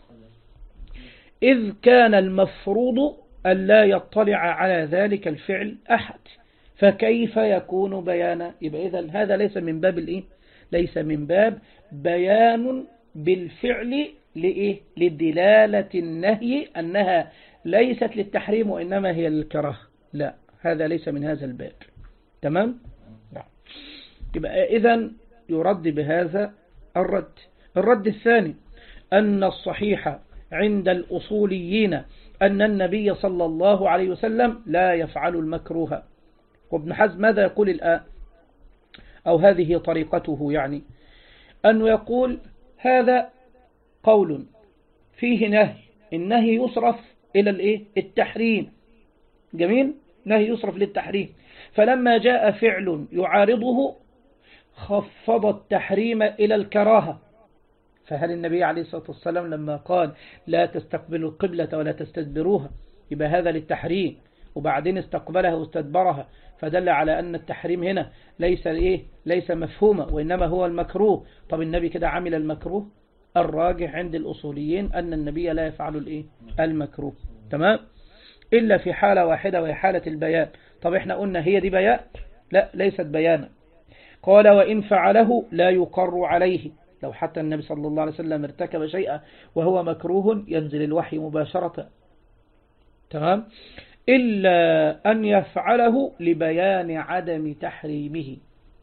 إذ كان المفروض أن لا يطلع على ذلك الفعل أحد، فكيف يكون بيانا؟ يبقى إذن هذا ليس من باب الإيه؟ ليس من باب بيان بالفعل لإيه؟ لدلالة النهي أنها ليست للتحريم وإنما هي للكراهة، لا، هذا ليس من هذا الباب، تمام؟ يبقى إذن يرد بهذا الرد الثاني أن الصحيح عند الأصوليين أن النبي صلى الله عليه وسلم لا يفعل المكروه. وابن حزم ماذا يقول الآن؟ أو هذه طريقته، يعني أنه يقول هذا قول فيه نهي، النهي يصرف إلى التحريم، جميل، نهي يصرف للتحريم، فلما جاء فعل يعارضه خفض التحريم إلى الكراهة. فهل النبي عليه الصلاة والسلام لما قال لا تستقبلوا القبلة ولا تستدبروها يبقى هذا للتحريم، وبعدين استقبلها واستدبرها، فدل على أن التحريم هنا ليس مفهوما وإنما هو المكروه. طب النبي كده عمل المكروه؟ الراجح عند الأصوليين أن النبي لا يفعل المكروه، تمام، إلا في حالة واحدة وهي حالة البيان. طب احنا قلنا هي دي بيان؟ لا، ليست بيانا. قال وإن فعله لا يقر عليه، لو حتى النبي صلى الله عليه وسلم ارتكب شيئا وهو مكروه ينزل الوحي مباشرة، تمام، إلا أن يفعله لبيان عدم تحريمه،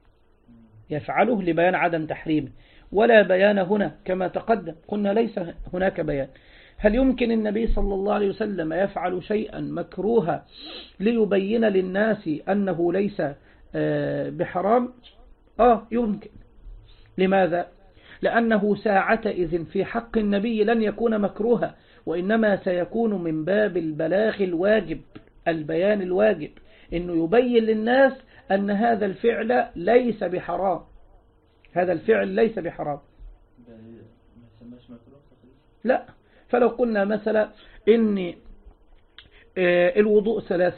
يفعله لبيان عدم تحريمه، ولا بيان هنا كما تقدم، قلنا ليس هناك بيان. هل يمكن النبي صلى الله عليه وسلم يفعل شيئا مكروها ليبين للناس أنه ليس بحرام؟ يمكن. لماذا؟ لأنه ساعتئذ في حق النبي لن يكون مكروها، وإنما سيكون من باب البلاغ الواجب، البيان الواجب، إنه يبين للناس أن هذا الفعل ليس بحرام، هذا الفعل ليس بحرام. لا، فلو قلنا مثلا إن الوضوء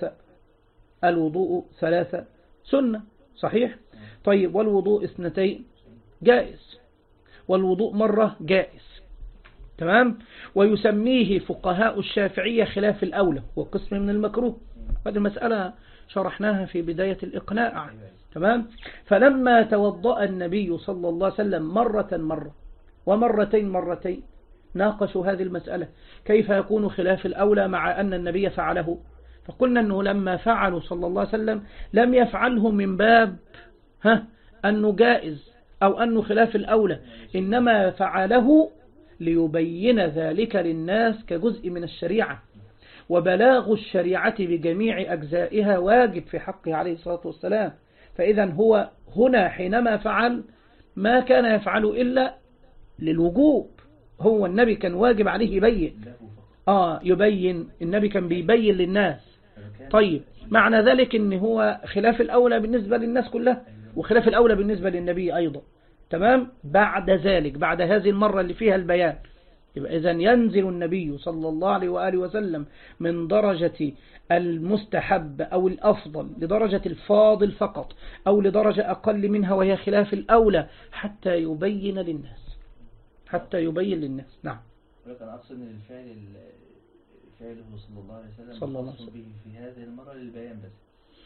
ثلاثة سنة، صحيح؟ طيب والوضوء 2 جائز، والوضوء مرة جائز، تمام، ويسميه فقهاء الشافعية خلاف الأولى وقسم من المكروه. هذه المسألة شرحناها في بداية الإقناع، تمام. فلما توضأ النبي صلى الله عليه وسلم مرة ومرتين ناقشوا هذه المسألة، كيف يكون خلاف الأولى مع أن النبي فعله؟ فقلنا أنه لما فعلوا صلى الله عليه وسلم لم يفعله من باب أنه جائز أو أنه خلاف الأولى، إنما فعله ليبين ذلك للناس كجزء من الشريعة، وبلاغ الشريعة بجميع أجزائها واجب في حقه عليه الصلاة والسلام. فإذا هو هنا حينما فعل ما كان يفعله إلا للوجوب، هو النبي كان واجب عليه يبين، النبي كان بيبين للناس. طيب معنى ذلك ان هو خلاف الأولى بالنسبة للناس كلها، وخلاف الأولى بالنسبة للنبي أيضا، تمام، بعد ذلك، بعد هذه المرة اللي فيها البيان. يبقى إذن ينزل النبي صلى الله عليه وآله وسلم من درجة المستحب أو الأفضل لدرجة الفاضل فقط، أو لدرجة أقل منها وهي خلاف الأولى، حتى يبين للناس، حتى يبين للناس. نعم. ولكن أقصد أن فعله صلى الله عليه وسلم صلى الله عليه وسلم به في هذه المرة للبيان بس،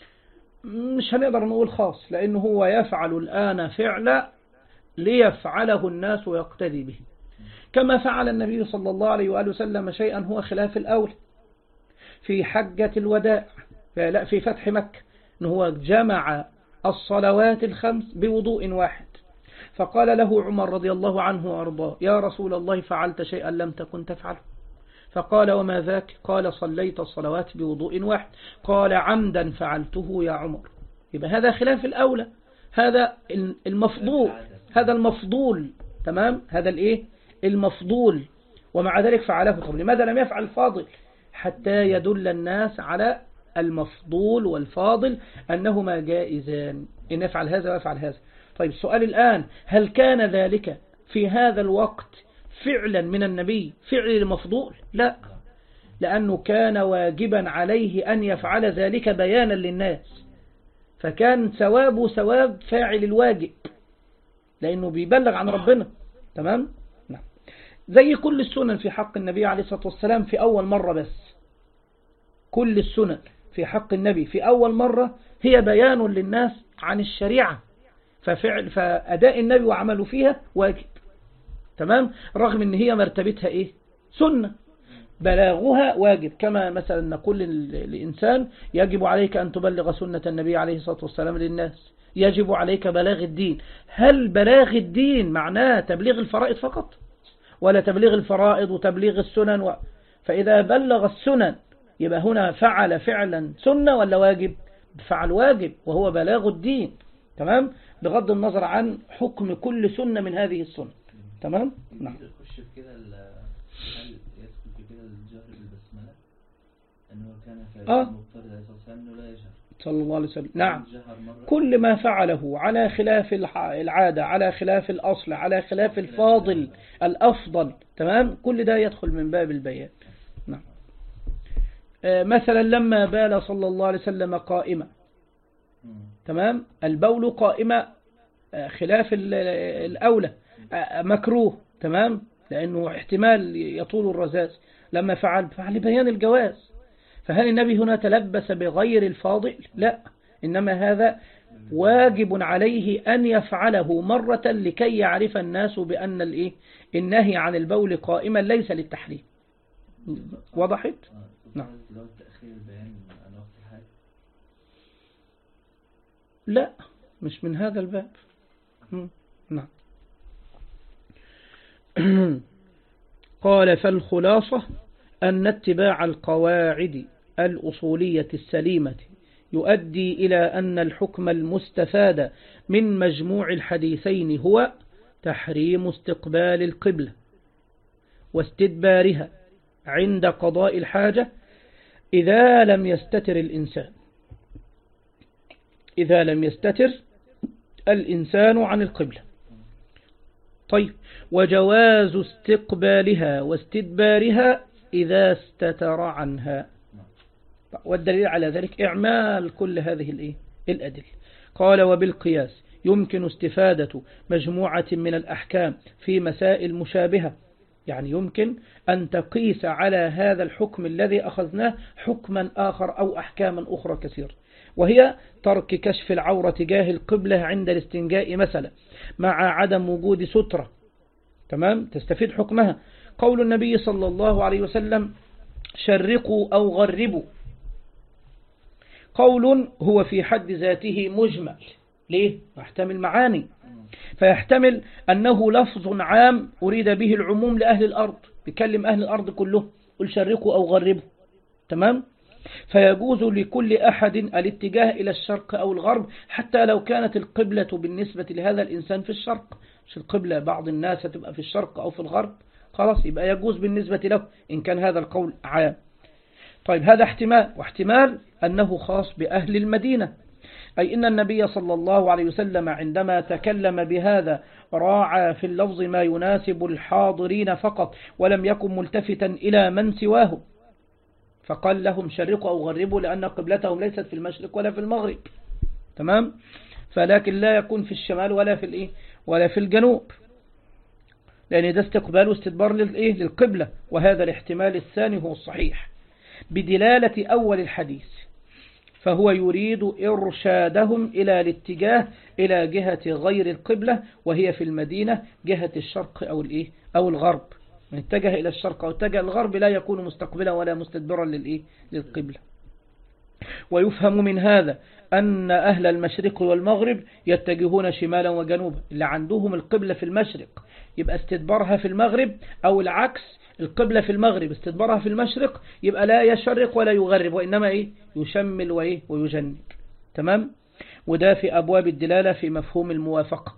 مش هنقدر نقول خاص، لأنه هو يفعل الآن فعلا ليفعله الناس ويقتدي به، كما فعل النبي صلى الله عليه وآله وسلم شيئا هو خلاف الأول في حجة الوداع، لا في فتح مكة، أنه هو جمع الصلوات الخمس بوضوء واحد، فقال له عمر رضي الله عنه وأرضاه: يا رسول الله فعلت شيئا لم تكن تفعله. فقال: وما ذاك؟ قال: صليت الصلوات بوضوء واحد. قال: عمدا فعلته يا عمر. يبقى هذا خلاف الأولى، هذا المفضول، هذا المفضول، تمام، هذا الايه المفضول، ومع ذلك فعله. طب لماذا لم يفعل الفاضل؟ حتى يدل الناس على المفضول والفاضل أنهما جائزان، إن يفعل هذا ويفعل هذا. طيب السؤال الآن: هل كان ذلك في هذا الوقت فعلا من النبي فعل المفضول؟ لا، لأنه كان واجبا عليه أن يفعل ذلك بيانا للناس، فكان ثوابه ثواب فاعل الواجب، لأنه بيبلغ عن ربنا. تمام؟ نعم. زي كل السنن في حق النبي عليه الصلاة والسلام في أول مرة بس، كل السنن في حق النبي في أول مرة هي بيان للناس عن الشريعة، فأداء النبي وعمله فيها واجب، تمام، رغم ان هي مرتبتها ايه؟ سنة، بلاغها واجب. كما مثلا نقول للإنسان: يجب عليك أن تبلغ سنة النبي عليه الصلاة والسلام للناس، يجب عليك بلاغ الدين. هل بلاغ الدين معناه تبليغ الفرائض فقط، ولا تبليغ الفرائض وتبليغ السنن فإذا بلغ السنن يبقى هنا فعل فعلا سنة ولا واجب؟ فعل واجب، وهو بلاغ الدين، تمام، بغض النظر عن حكم كل سنة من هذه السنة. تمام؟ نعم. يخش في كده هل يدخل في كده الجهر بالبسملة؟ أنه كان في المضطر عليه الصلاة والسلام أنه لا يجهر صلى الله عليه وسلم. نعم، كل ما فعله على خلاف العادة، على خلاف الأصل، على خلاف الفاضل الأفضل، تمام، كل ده يدخل من باب البيان. نعم. مثلا لما بال صلى الله عليه وسلم قائمة، تمام، البول قائمة خلاف الأولى، مكروه، تمام، لأنه احتمال يطول الرذاذ. لما فعل بيان الجواز. فهل النبي هنا تلبس بغير الفاضل؟ لا، إنما هذا واجب عليه أن يفعله مرة لكي يعرف الناس بأن النهي عن البول قائما ليس للتحريم. وضحت؟ نعم. لا، مش من هذا الباب. نعم. قال: فالخلاصة أن اتباع القواعد الأصولية السليمة يؤدي إلى أن الحكم المستفاد من مجموع الحديثين هو تحريم استقبال القبلة واستدبارها عند قضاء الحاجة إذا لم يستتر الإنسان، إذا لم يستتر الإنسان عن القبلة. طيب، وجواز استقبالها واستدبارها إذا استتر عنها. والدليل على ذلك إعمال كل هذه الأدلة. قال: وبالقياس يمكن استفادة مجموعة من الأحكام في مسائل مشابهة، يعني يمكن أن تقيس على هذا الحكم الذي أخذناه حكما آخر أو أحكاما أخرى كثيرة، وهي ترك كشف العورة تجاه القبلة عند الاستنجاء مثلا مع عدم وجود سترة، تمام، تستفيد حكمها. قول النبي صلى الله عليه وسلم: شرقوا أو غربوا، قول هو في حد ذاته مجمل. ليه؟ يحتمل معاني، فيحتمل أنه لفظ عام أريد به العموم لأهل الأرض، بيكلم أهل الأرض كلهم، قل شرقوا أو غربوا، تمام، فيجوز لكل أحد الاتجاه إلى الشرق أو الغرب، حتى لو كانت القبلة بالنسبة لهذا الإنسان في الشرق، مش القبلة بعض الناس تبقى في الشرق أو في الغرب، خلاص يبقى يجوز بالنسبة له إن كان هذا القول عام. طيب، هذا احتمال، واحتمال أنه خاص بأهل المدينة، أي إن النبي صلى الله عليه وسلم عندما تكلم بهذا راعى في اللفظ ما يناسب الحاضرين فقط، ولم يكن ملتفتا إلى من سواه، فقال لهم شرقوا أو غربوا لأن قبلتهم ليست في المشرق ولا في المغرب. تمام؟ فلكن لا يكون في الشمال ولا في الجنوب، لأن ده استقبال واستدبار للقبلة، وهذا الاحتمال الثاني هو الصحيح بدلالة أول الحديث، فهو يريد إرشادهم إلى الاتجاه إلى جهة غير القبلة، وهي في المدينة جهة الشرق أو الغرب. من اتجه إلى الشرق أو اتجه الغرب لا يكون مستقبلا ولا مستدبرا للقبلة. ويفهم من هذا أن أهل المشرق والمغرب يتجهون شمالا وجنوبا، اللي عندهم القبلة في المشرق يبقى استدبارها في المغرب، أو العكس القبلة في المغرب استدبارها في المشرق، يبقى لا يشرق ولا يغرب، وإنما يشمل ويجنب. تمام؟ وده في أبواب الدلالة في مفهوم الموافقة.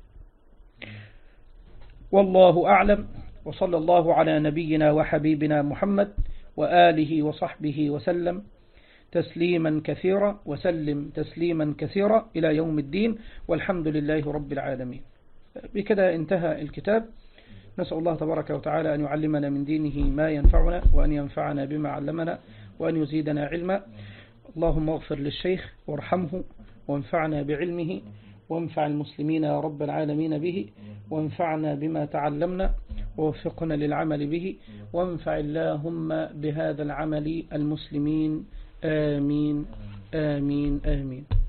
والله أعلم، وصلى الله على نبينا وحبيبنا محمد وآله وصحبه وسلم تسليما كثيرا، وسلم تسليما كثيرا إلى يوم الدين، والحمد لله رب العالمين. بكده انتهى الكتاب. نسأل الله تبارك وتعالى أن يعلمنا من دينه ما ينفعنا، وأن ينفعنا بما علمنا، وأن يزيدنا علما. اللهم اغفر للشيخ وارحمه، وانفعنا بعلمه، وانفع المسلمين يا رب العالمين به، وانفعنا بما تعلمنا، ووفقنا للعمل به، وانفع اللهم بهذا العمل المسلمين. آمين آمين آمين.